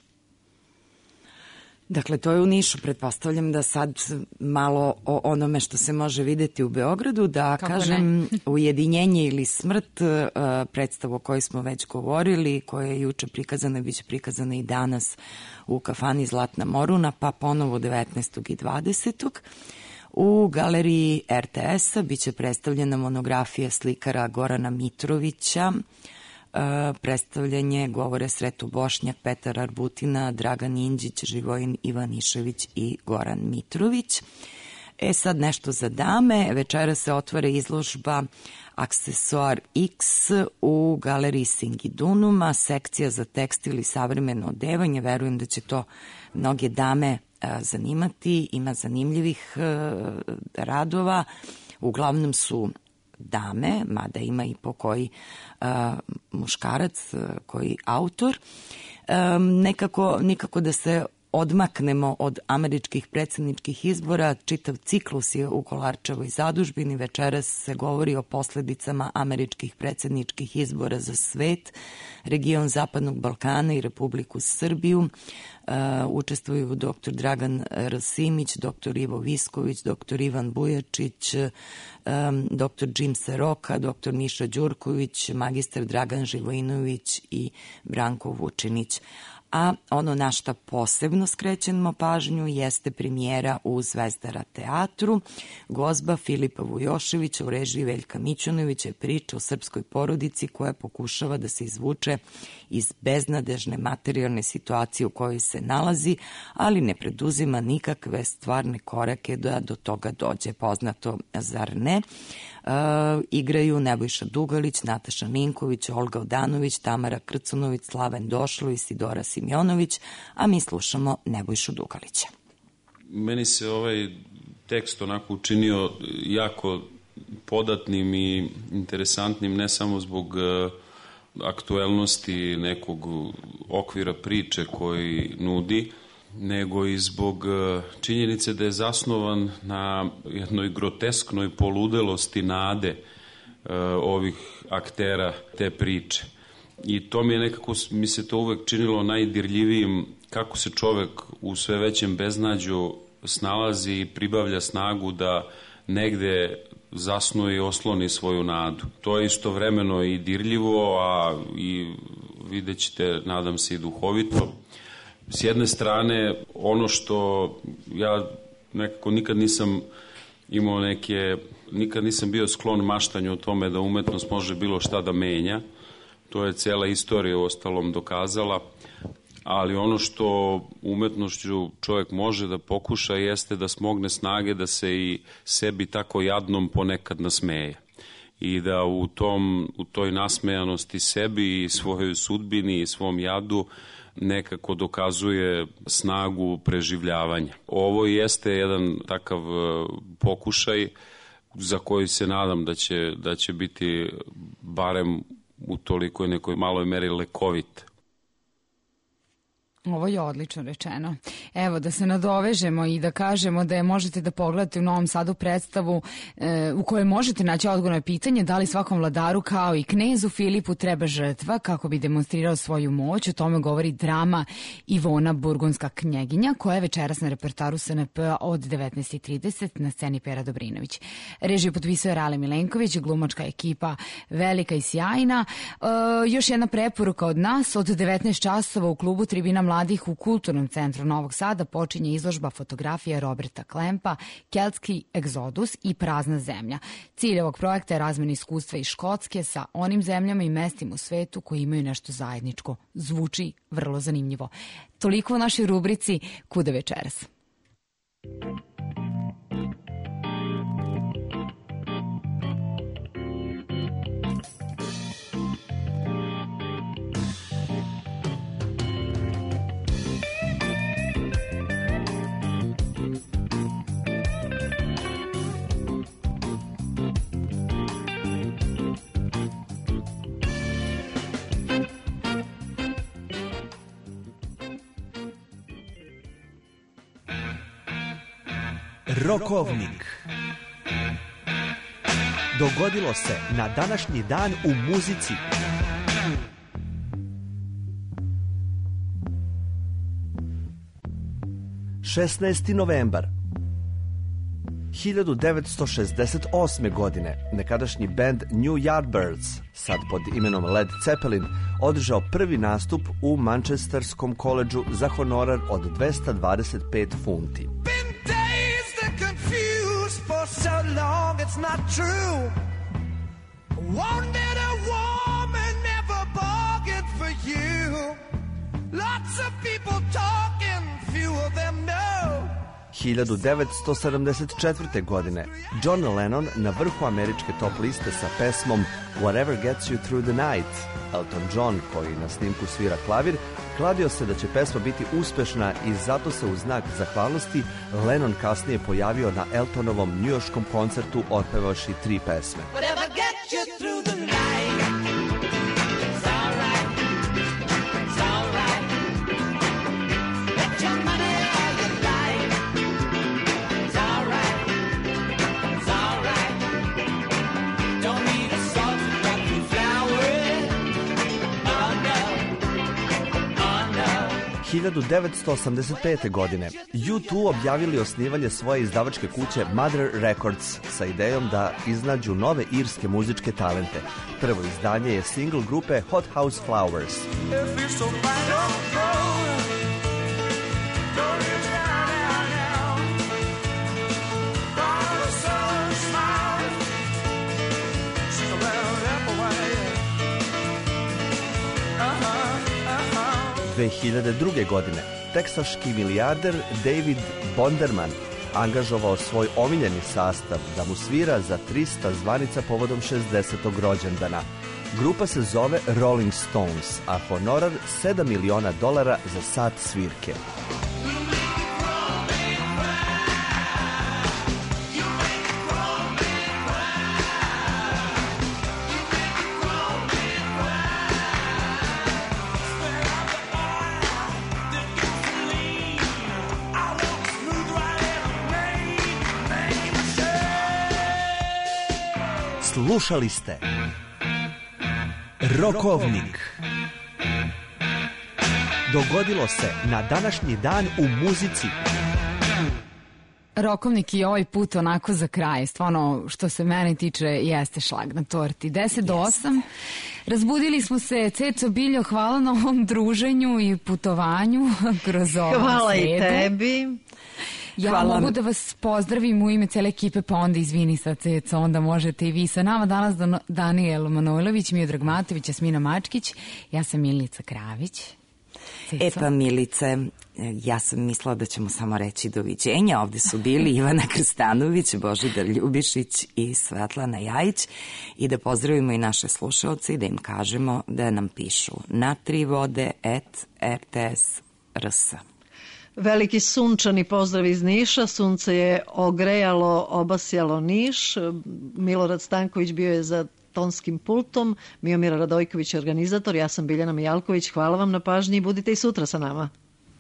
Dakle, to je u Nišu. Pretpostavljam da sad malo o onome što se može videti u Beogradu, da kažem Ujedinjenje ili smrt, predstavu o kojoj smo već govorili, koja je juče prikazana, bit će prikazana i danas u kafani Zlatna Moruna, pa ponovo 19. i 20. U galeriji RTS-a biće predstavljena monografija slikara Gorana Mitrovića, predstavljanje govore Sreto Bošnjak, Petar Arbutina, Dragan Indžić, Živojin Ivanišević i Goran Mitrović. Sad nešto za dame. Večera se otvara izložba Aksesuar X u galeriji Singidunuma, sekcija za tekstil i savremeno odevanje. Verujem da će to mnoge dame zanimati. Ima zanimljivih radova. Uglavnom su dame, mada ima i po koji muškarac, koji autor. Nikako da se odmaknemo od američkih predsjedničkih izbora. Čitav ciklus je u Kolarčevoj zadužbini. Večeras se govori o posledicama američkih predsjedničkih izbora za svet, region Zapadnog Balkana i Republiku Srbiju. Učestvuju dr. Dragan Rasimić, dr. Ivo Visković, dr. Ivan Bujačić, dr. Jim Seroka, dr. Miša Đurković, magistar Dragan Živojinović i Branko Vučinić. A ono na šta posebno skrećemo pažnju jeste premijera u Zvezdara teatru. Gozba Filipa Vujoševića u režiji Veljka Mićunovića je priča o srpskoj porodici koja pokušava da se izvuče iz beznadežne materijalne situacije u kojoj se nalazi, ali ne preduzima nikakve stvarne korake da do toga dođe. Poznato, zar ne? Igraju Nebojša Dugalić, Nataša Ninković, Olga Odanović, Tamara Krcunović, Slaven Došlo i Sidora Simjonović, a mi slušamo Nebojšu Dugalića. Meni se ovaj tekst onako učinio jako podatnim i interesantnim, ne samo zbog aktuelnosti nekog okvira priče koji nudi, nego i zbog činjenice da je zasnovan na jednoj grotesknoj poludelosti nade ovih aktera te priče. I to mi se to uvek činilo najdirljivijim, kako se čovek u sve većem beznađu snalazi i pribavlja snagu da negde zasnuje i osloni svoju nadu. To je istovremeno i dirljivo, a i vidjet ćete, nadam se, i duhovito. S jedne strane, ono što ja nekako nikad nisam imao nikad nisam bio sklon maštanju o tome da umetnost može bilo šta da menja. To je cela istorija u ostalom dokazala, ali ono što umetnošću čovjek može da pokuša jeste da smogne snage da se i sebi tako jadnom ponekad nasmeje. I da u toj nasmejanosti sebi i svojoj sudbini i svom jadu nekako dokazuje snagu preživljavanja. Ovo jeste jedan takav pokušaj za koji se nadam da će biti barem u tolikoj nekoj maloj meri lekovit. Ovo je odlično rečeno. Evo, da se nadovežemo i da kažemo da je možete da pogledate u Novom Sadu predstavu u kojoj možete naći odgovor na pitanje da li svakom vladaru kao i knezu Filipu treba žrtva kako bi demonstrirao svoju moć. O tome govori drama Ivona Burgundska knjeginja koja je večeras na repertoaru SNP od 19.30 na sceni Pera Dobrinović. Režiju potpisuje Rale Milenković, glumačka ekipa velika i sjajna. Još jedna preporuka od nas, od 19 časova u klubu Tribina Mladih mladih u Kulturnom centru Novog Sada počinje izložba fotografija Roberta Klempa, Keltski egzodus i prazna zemlja. Cilj ovog projekta je razmena iskustva iz Škotske sa onim zemljama i mestima u svetu koji imaju nešto zajedničko. Zvuči vrlo zanimljivo. Toliko u našoj rubrici Kuda večeras. Rokovnik. Dogodilo se na današnji dan u muzici. Šesnaesti novembar 1968. godine nekadašnji band New Yardbirds, sad pod imenom Led Zeppelin, održao prvi nastup u Manchesterskom koledžu za honorar od 225 funti. For so long it's not true. One that a woman never bargained for you. Lots of people talking, few of them know. 1974. godine John Lennon na vrhu američke top liste sa pesmom Whatever Gets You Through the Night. Elton John, koji na snimku svira klavir, kladio se da će pesma biti uspešna i zato se u znak zahvalnosti Lennon kasnije pojavio na Eltonovom njujorškom koncertu otpevavši 3 pesme. Whatever gets you through the night. It's all right. It's all right. Bet your money all you like. It's all right. It's all right. Don't need a salt to cut through flowers. Oh no. Oh no. 1985. godine U2 objavili osnivanje svoje izdavačke kuće Mother Records sa idejom da iznađu nove irske muzičke talente. Prvo izdanje je single grupe Hot House Flowers. Uh-huh. 2002. godine teksaški milijarder David Bonderman angažovao svoj omiljeni sastav da mu svira za 300 zvanica povodom 60. rođendana. Grupa se zove Rolling Stones, a honorar $7 miliona za sat svirke. Slušali ste Rokovnik. Dogodilo se na današnji dan u muzici. Rokovnik i ovaj put onako za kraj, stvarno što se mene tiče jeste šlag na torti. 10 do 8, razbudili smo se, Ceco Biljo, hvala na ovom druženju i putovanju kroz ovu Hvala sredu. I tebi. Ja Hvala. mogu da vas pozdravim u ime cele ekipe, pa onda izvini sad Ceco, onda možete i vi. Sa nama danas Danijel Manojlović, Miodrag Matović, Jasmina Mačkić, ja sam Milica Kravić. Ceco. E pa Milice, ja sam mislila da ćemo samo reći doviđenja. Ovde su bili Ivana Krstanović, Božidar Ljubišić i Svetlana Jajić i da pozdravimo i naše slušalce i da im kažemo da nam pišu na trivode@rts.rs. Veliki sunčani pozdrav iz Niša. Sunce je ogrejalo, obasjalo Niš. Milorad Stanković bio je za tonskim pultom. Miomira Radojković je organizator. Ja sam Biljana Mijalković. Hvala vam na pažnji i budite i sutra sa nama.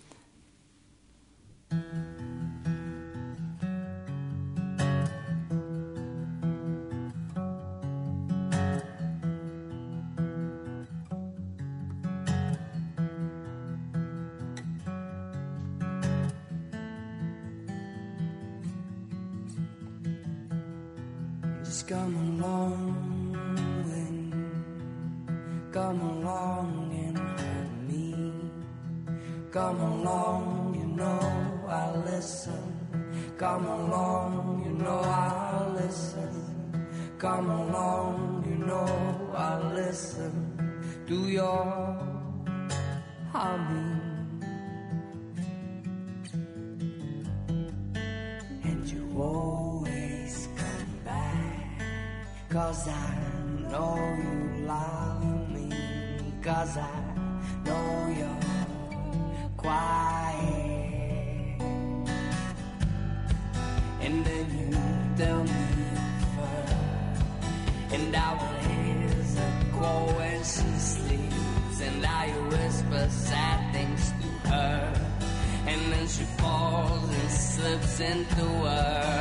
Just come along and hold me. Come along, you know I'll listen. Come along, you know I'll listen. Come along, you know I'll listen to your humming. And you always come back, 'cause I know you love me, 'cause I know you're quiet. And then you tell me first, and I will hesitate when she sleeps, and I whisper sad things to her, and then she falls and slips into her